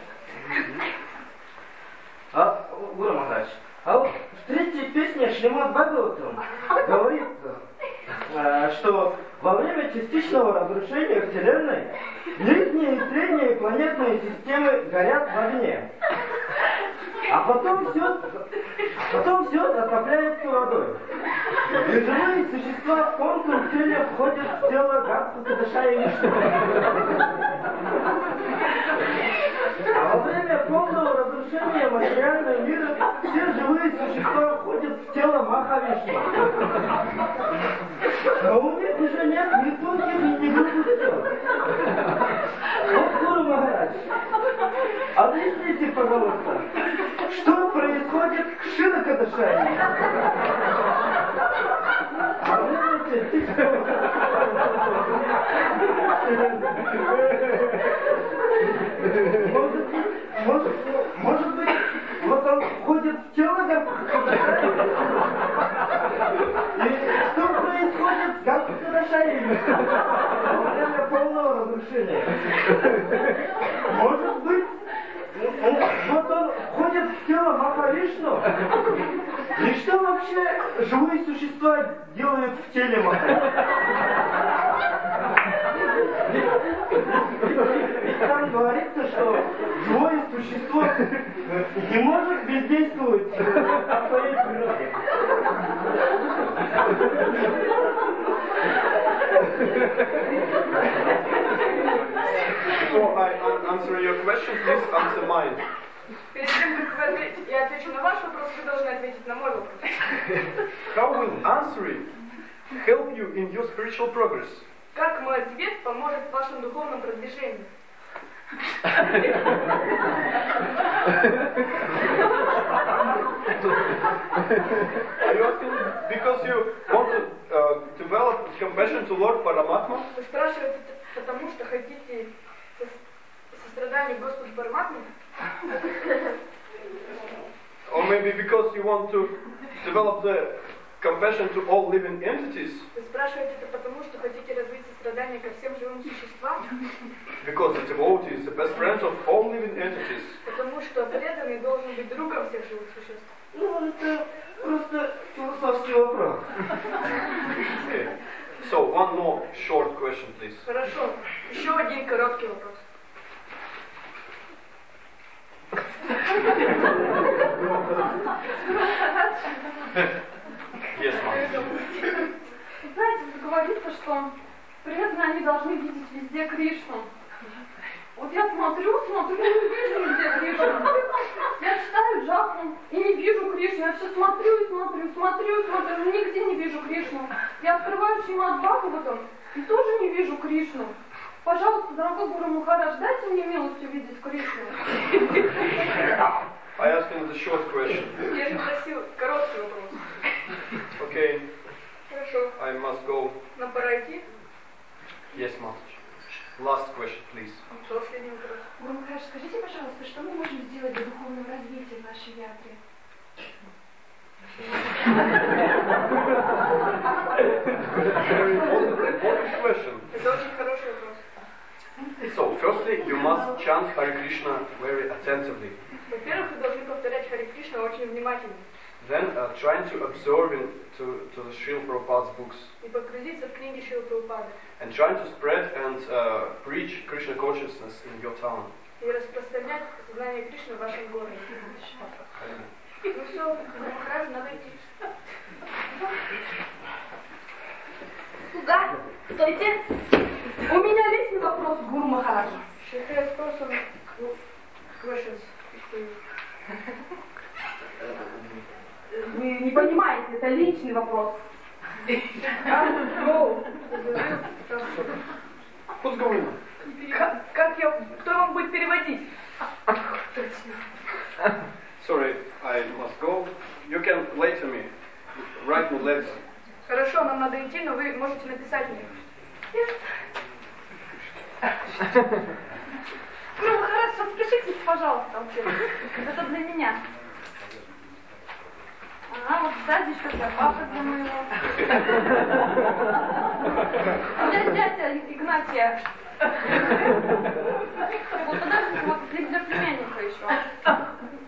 Гуру Махарадж, а вот в третьей песне Шримад Бхагаватам говорится, что во время частичного разрушения Вселенной нижние и средние планетные системы горят в огне, а потом все затопляется водой. И живые существа в тонком теле входят в тело Гатха, Кадаша и Вишну. А во время полного разрушения материального мира все живые существа входят в тело Махавишну. Но у них уже нет ни тонких и ни грубых тел. Вот, Гуру Махарадж, объясните, пожалуйста, что происходит в Кшина Кадашане? А вы может быть, вот он входит в тело Кадашани? И что происходит с Кадашани во время полного разрушения? тело Махавишну? И что вообще живые существа делают в теле Махавишну? Там говорится, что живое существо не может бездействовать от своей природы. Before I answer your question, please answer mine. Перед тем, как я отвечу на ваш вопрос, вы должны ответить на мой вопрос. How will answering help you in your spiritual progress? Как мой ответ поможет в вашем духовном продвижении? Are you asking because you want to develop compassion to Lord Paramatma? Вы спрашиваете, потому что хотите сострадание к Господу Параматме? Or maybe because you want to develop the compassion to all living entities? Вы спрашиваете это потому, что хотите развить сострадание ко всем живым существам? Because the devotee is the best friend of all living entities. Потому что преданный должен быть другом всех живых существ. Ну, это просто философский вопрос. Okay. So one more short question, please. Хорошо. Еще один короткий вопрос. Yes, ma'am. Знаете, говорится, что преданные они должны видеть везде Кришну. Вот я смотрю, и не вижу нигде Кришну. Я читаю джапу и не вижу Кришну. Я все смотрю, нигде не вижу Кришну. Я открываю Шримад Бхагаватам и тоже не вижу Кришну. Пожалуйста, дорогой Гуру Махарадж, дайте мне милость увидеть Кришну. I asked him the short question. Я же просил короткий вопрос. Okay, Хорошо. I must go. Нам пора идти. Yes, master. Last question, please. Последний вопрос. Гуру Махарадж, скажите, пожалуйста, что мы можем сделать для духовного развития в нашей ятре? Very important question. Это очень хороший вопрос. So, firstly, you must chant Hare Krishna very attentively. Во-первых, вы должны повторять Харе Кришна очень внимательно. Then, trying to absorb into the Srila Prabhupada's books. И погрузиться в книги Шрилы Прабхупады. And trying to spread and preach Krishna consciousness in your town. И распространять сознание Кришны в вашем городе. Ну все, Гуру Махарадж, надо идти. Сюда! Стойте! У меня личный вопрос к Гуру Махараджу. She has personal questions. Вы не понимаете, это личный вопрос. What's going on? Кто вам будет переводить? Sorry, I must go. You can later me. Write me later. Хорошо, нам надо идти, но вы можете написать мне. Гуру Махарадж, распишитесь, пожалуйста, это для меня. Вот сзади еще для папы, для моего. Для дядя Игнатия. Вот подождите, вот для племянника еще.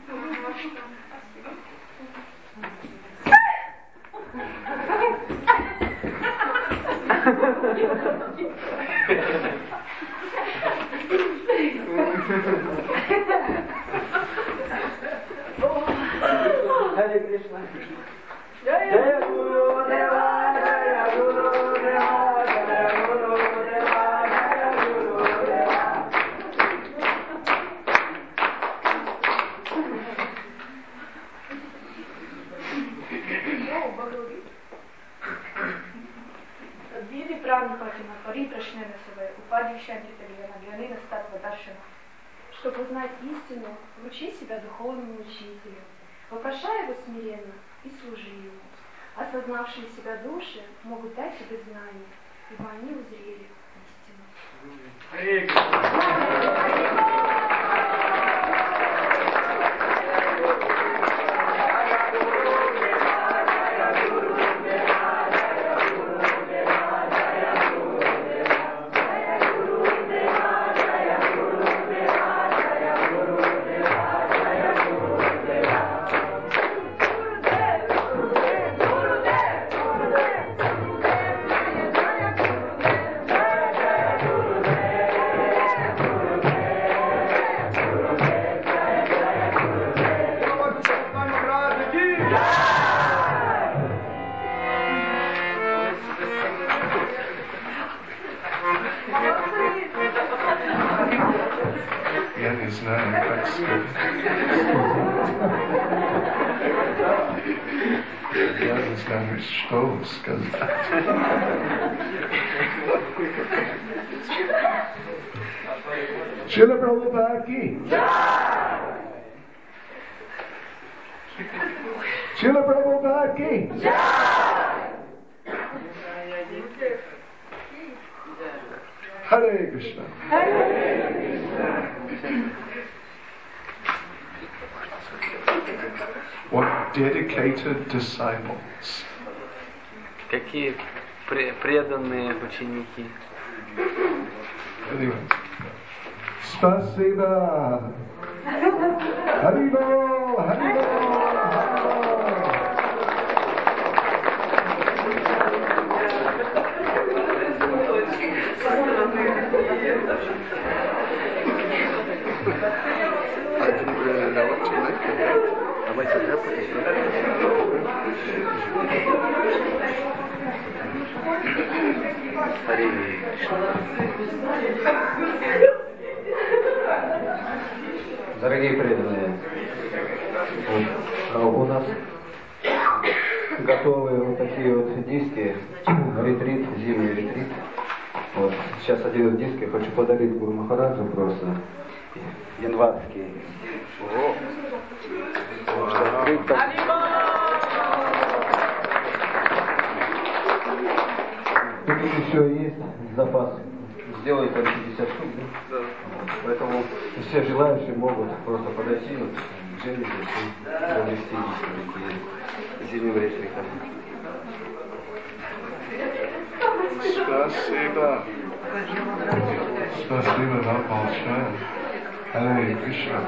Харе Кришна. Джая Гуру Дева, Джая Гуру Дева, Джая Гуру Дева, Джая Гуру Дева. Дили Пранипатина, Пари Прашненасовая, Упади Шантиталия, Нагианина Статва Даршина. Чтобы узнать истину, вручи себя духовному учителю, вопрошай его смиренно и служи ему. Осознавшие себя души могут дать тебе знания, ибо они узрели истину. знаешь, что сказать. Шрила Прабхупад ки. Шрила Прабхупад ки. Hare Krishna. What dedicated disciples. Какие преданные ученики. Anyway. Spasiba. Haribol, Haribol. I didn't really know what to make of it. I waited there for this. Дорогие преданные, у нас готовы вот такие вот диски, ретрит, зимний ретрит. Вот. Сейчас один из дисков я хочу подарить Гуру Махараджу просто. Январский. Тут еще есть запас. Сделай там 50 штук, да? Да. Поэтому все желающие могут просто подойти к Жене и приобрести такие зимним ретритом. Спасибо. Спасибо вам большое. Харе Кришна.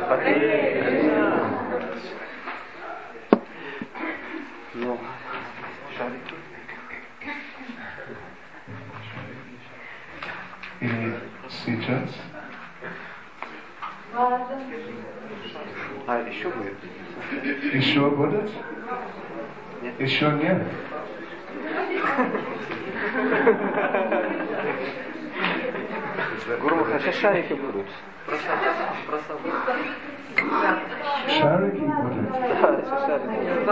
Ну, шарики. И сейчас? А, еще будет? Еще будет? Нет. Еще нет? Гуру Махарадж, шарики будут. Шарики будут? Да, шарики.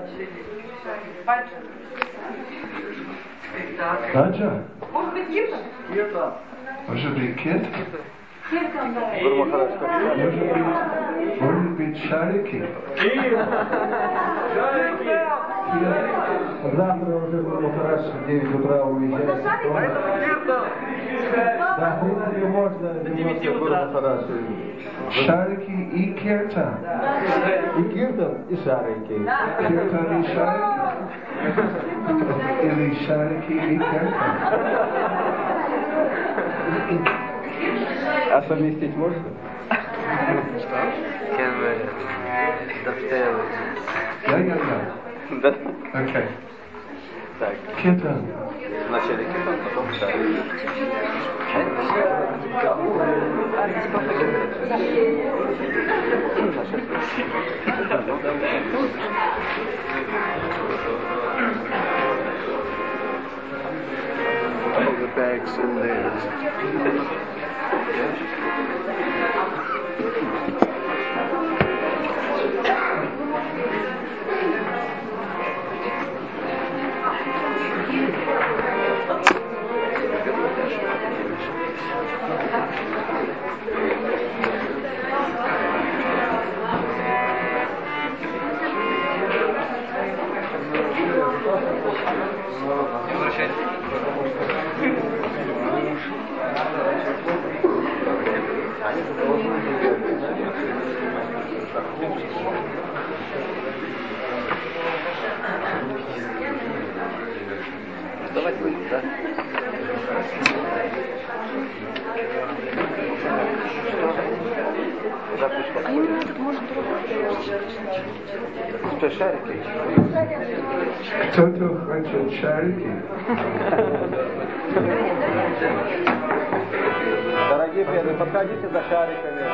Раджа? Может быть, киртан? Может быть, кит? Гуру Махарадж, как Может быть, шарики? завтра уже Гуру Махарадж в 9 утра уезжает. Да, в принципе, можно немножко Гуру Махарадж. Шарики и киртан. И киртан, и шарики. Киртан и шарики? Или шарики и киртан? А совместить можно? Я. Да. Окей. Так, Киртан. вначале киртан, потом шарики. All the bags in there. Давай будем, да? Запуск что, шарики? Кто-то хочет шарики? Дорогие преданные, подходите за шариками.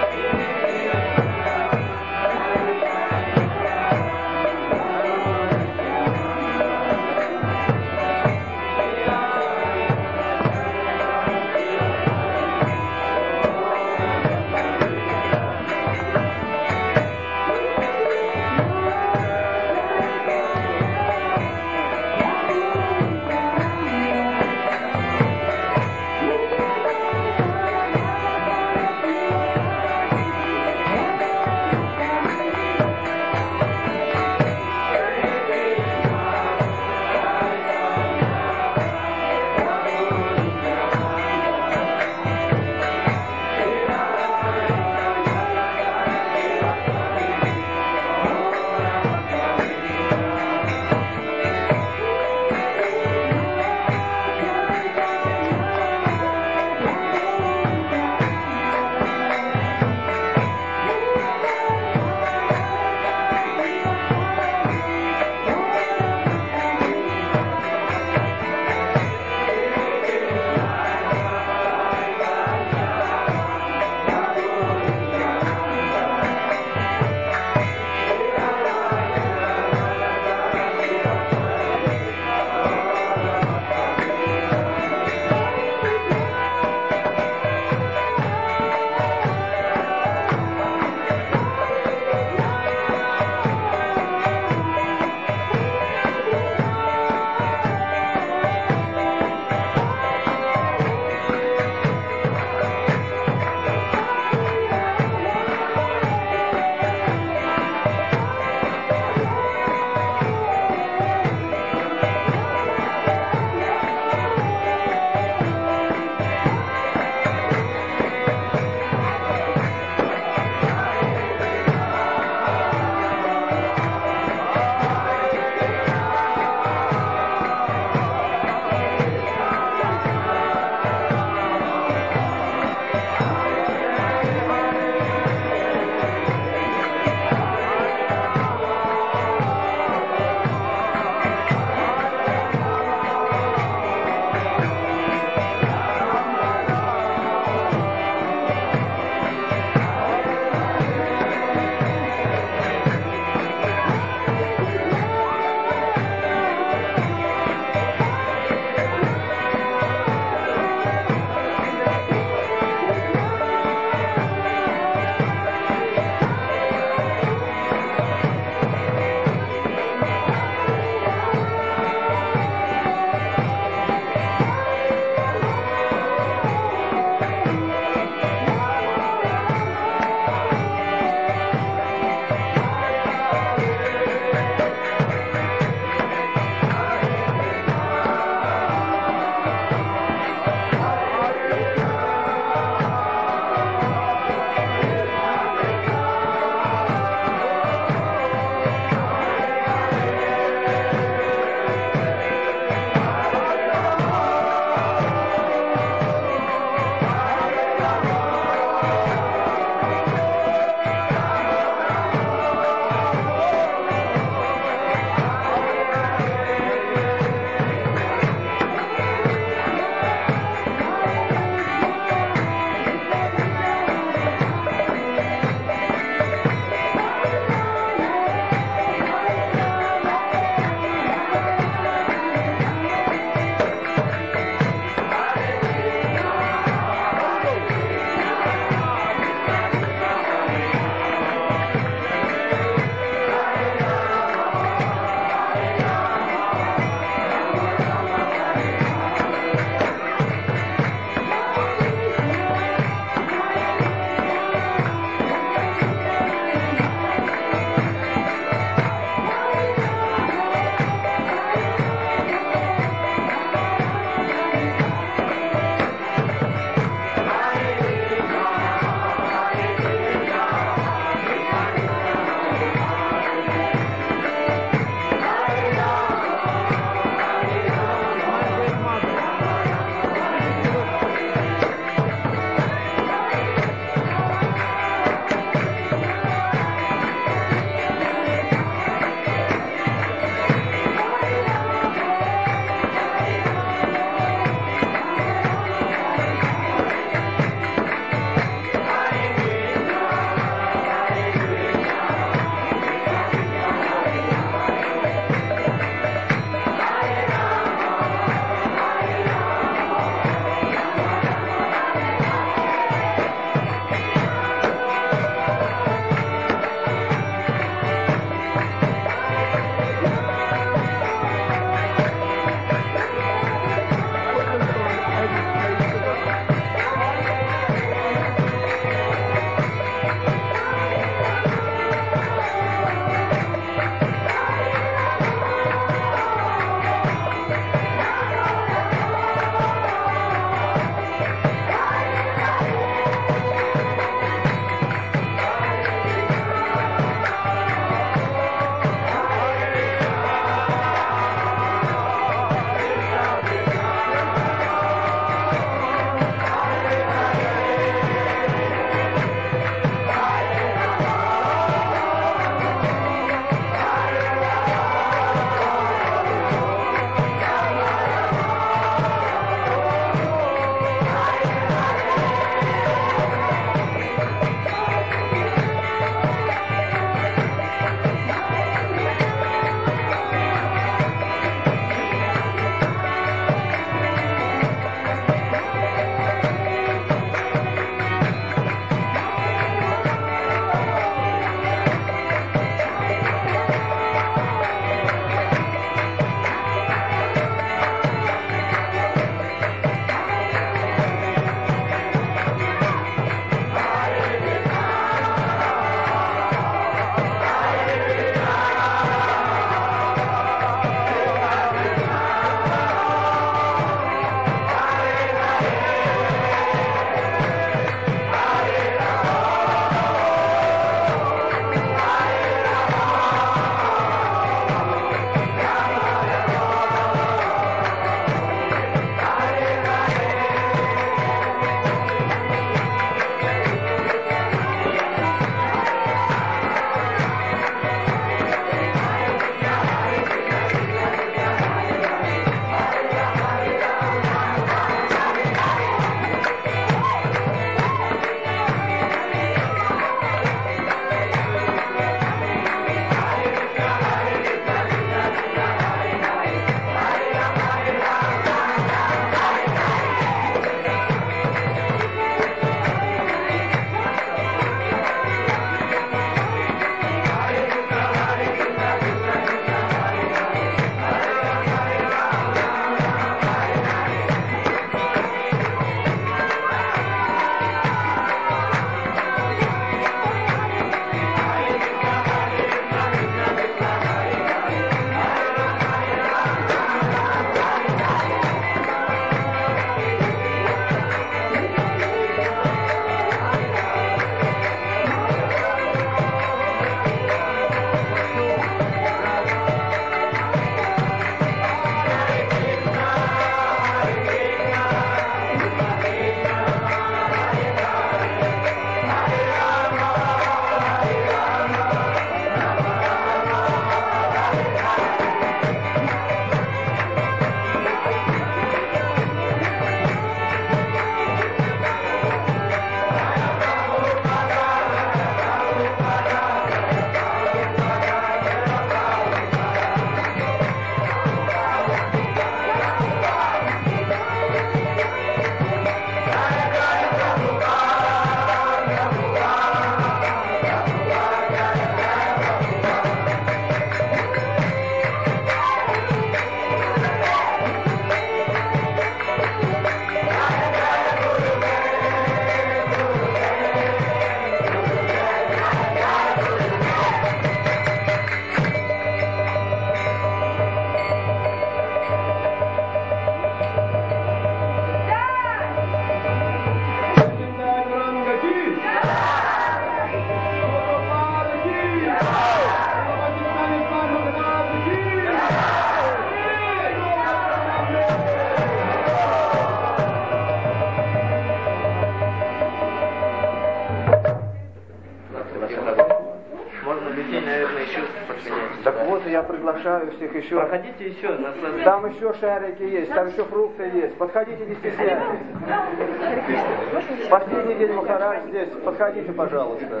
приглашаю всех еще. Проходите еще, наслаждайтесь. Там еще шарики есть, там еще фрукты есть. Подходите, не стесняйтесь. Последний день Махарадж здесь. Подходите, пожалуйста.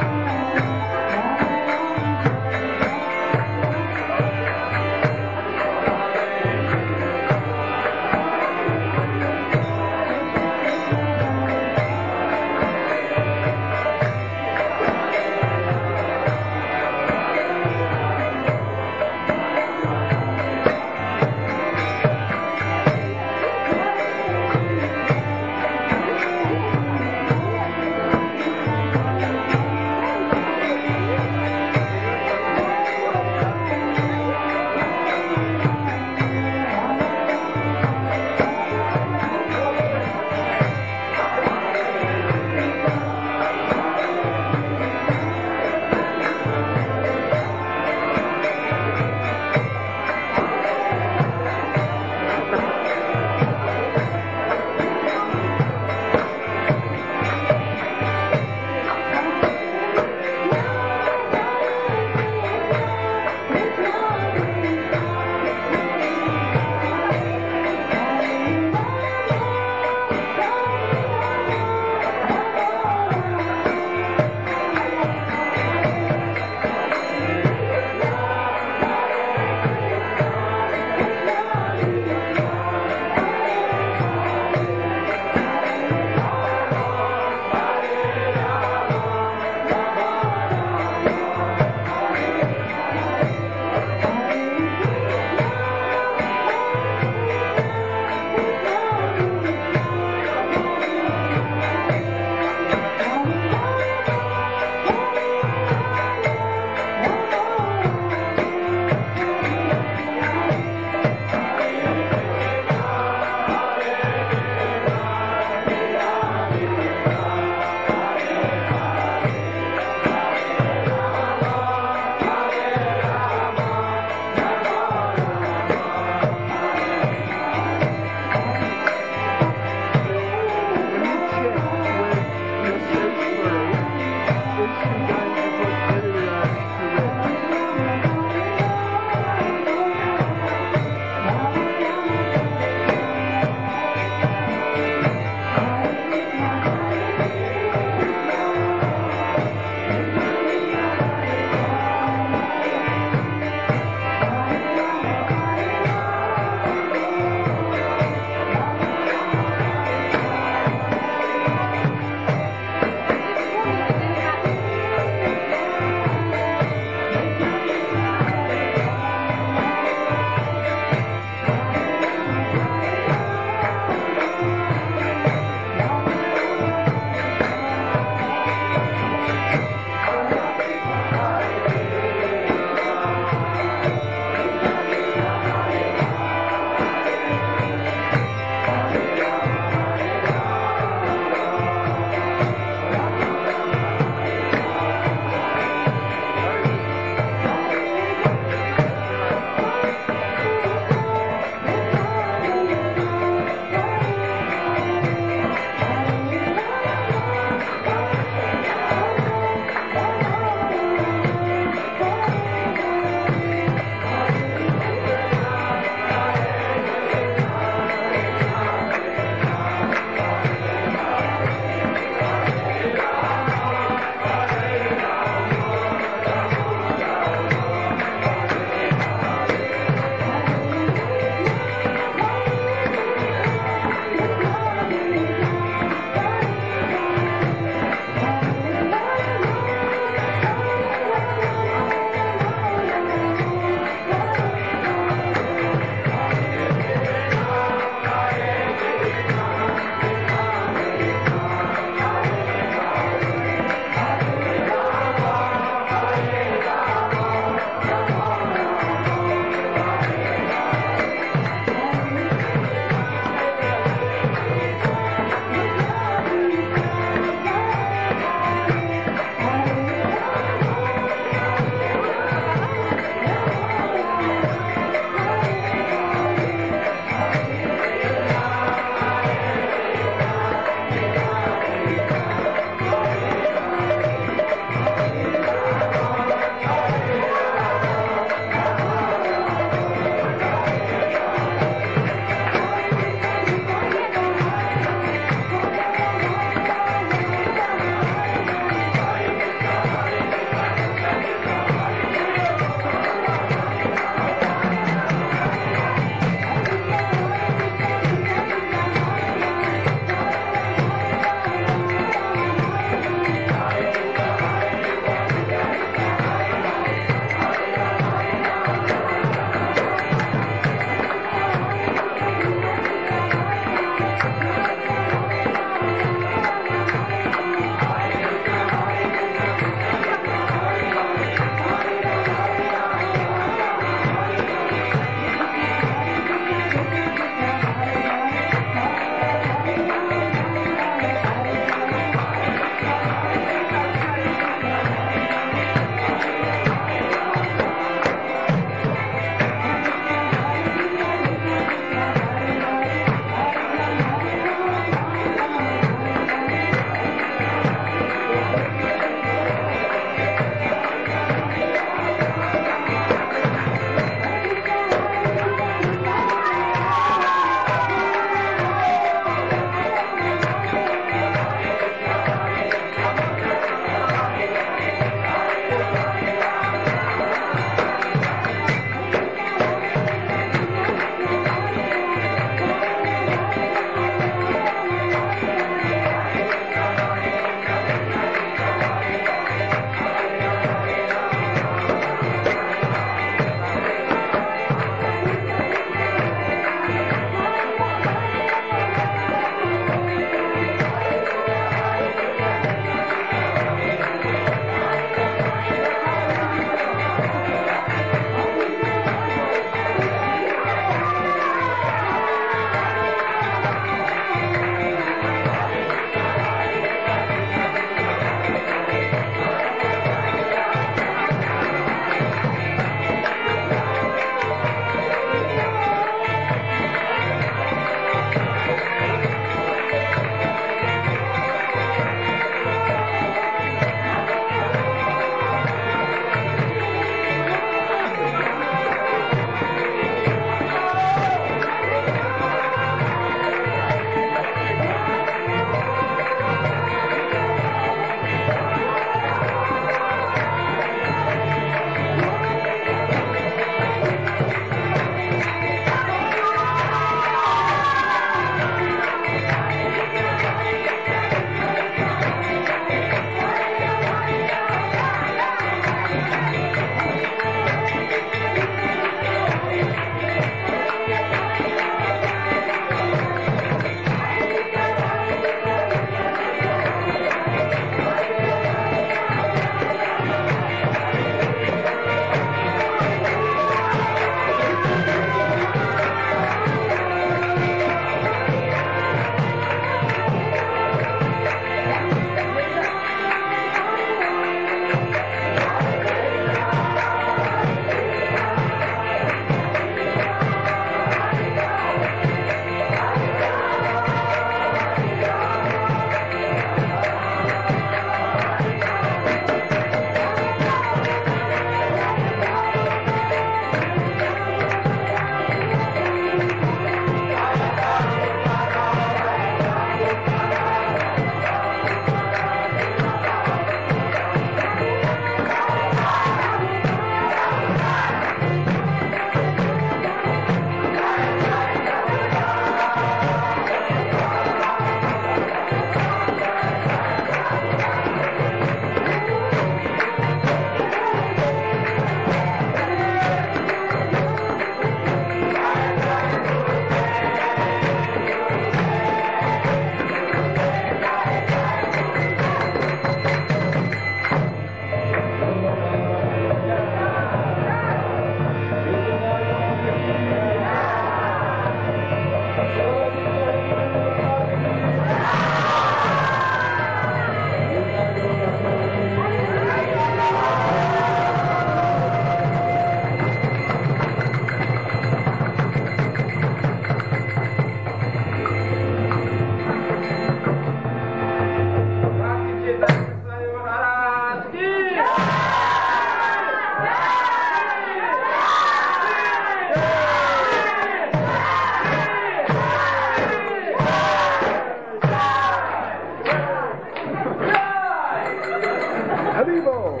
Харибо!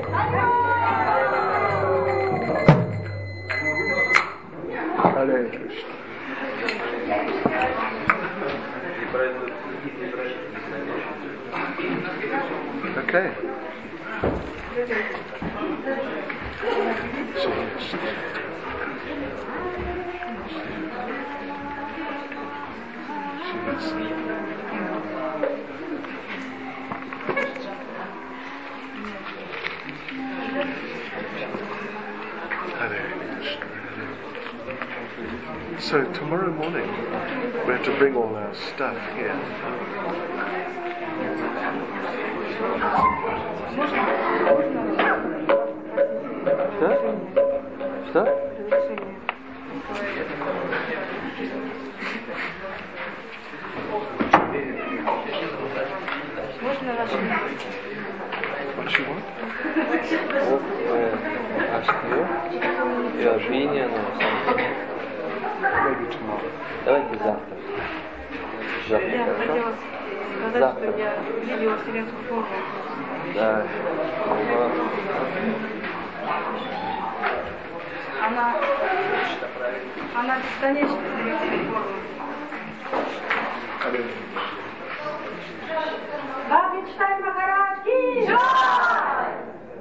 Харе Кришна. Okay. So tomorrow morning we have to bring all our stuff here. Что? Можно ваше What you want? И обвинение, Maybe tomorrow. давайте завтра. Завтра, Я хорошо? хотела сказать, Завтра. что я видела вселенскую форму. Да. Она бесконечна, вселенская форма. Бабичтай Махарадж ки джай!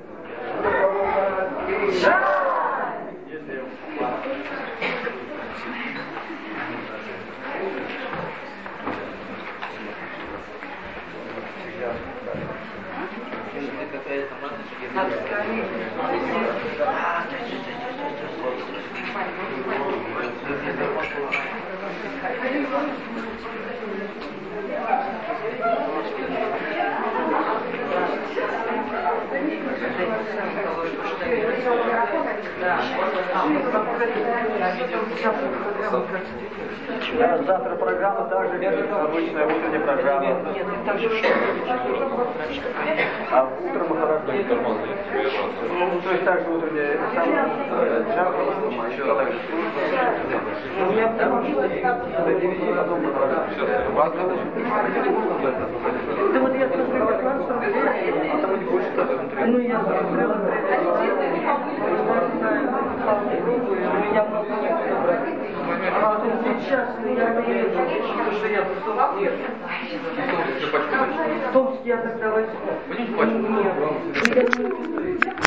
Завтра программа также, как обычная утренняя программа. А утром Махарадж. Ну, то есть также утренняя джапа, потом Махарадж. Да вот я смотрю, как раз там больше. Ну, я смотрю, я просто не знаю. А вот сейчас я не вижу, что я в Томске я тогда возьму. Нет.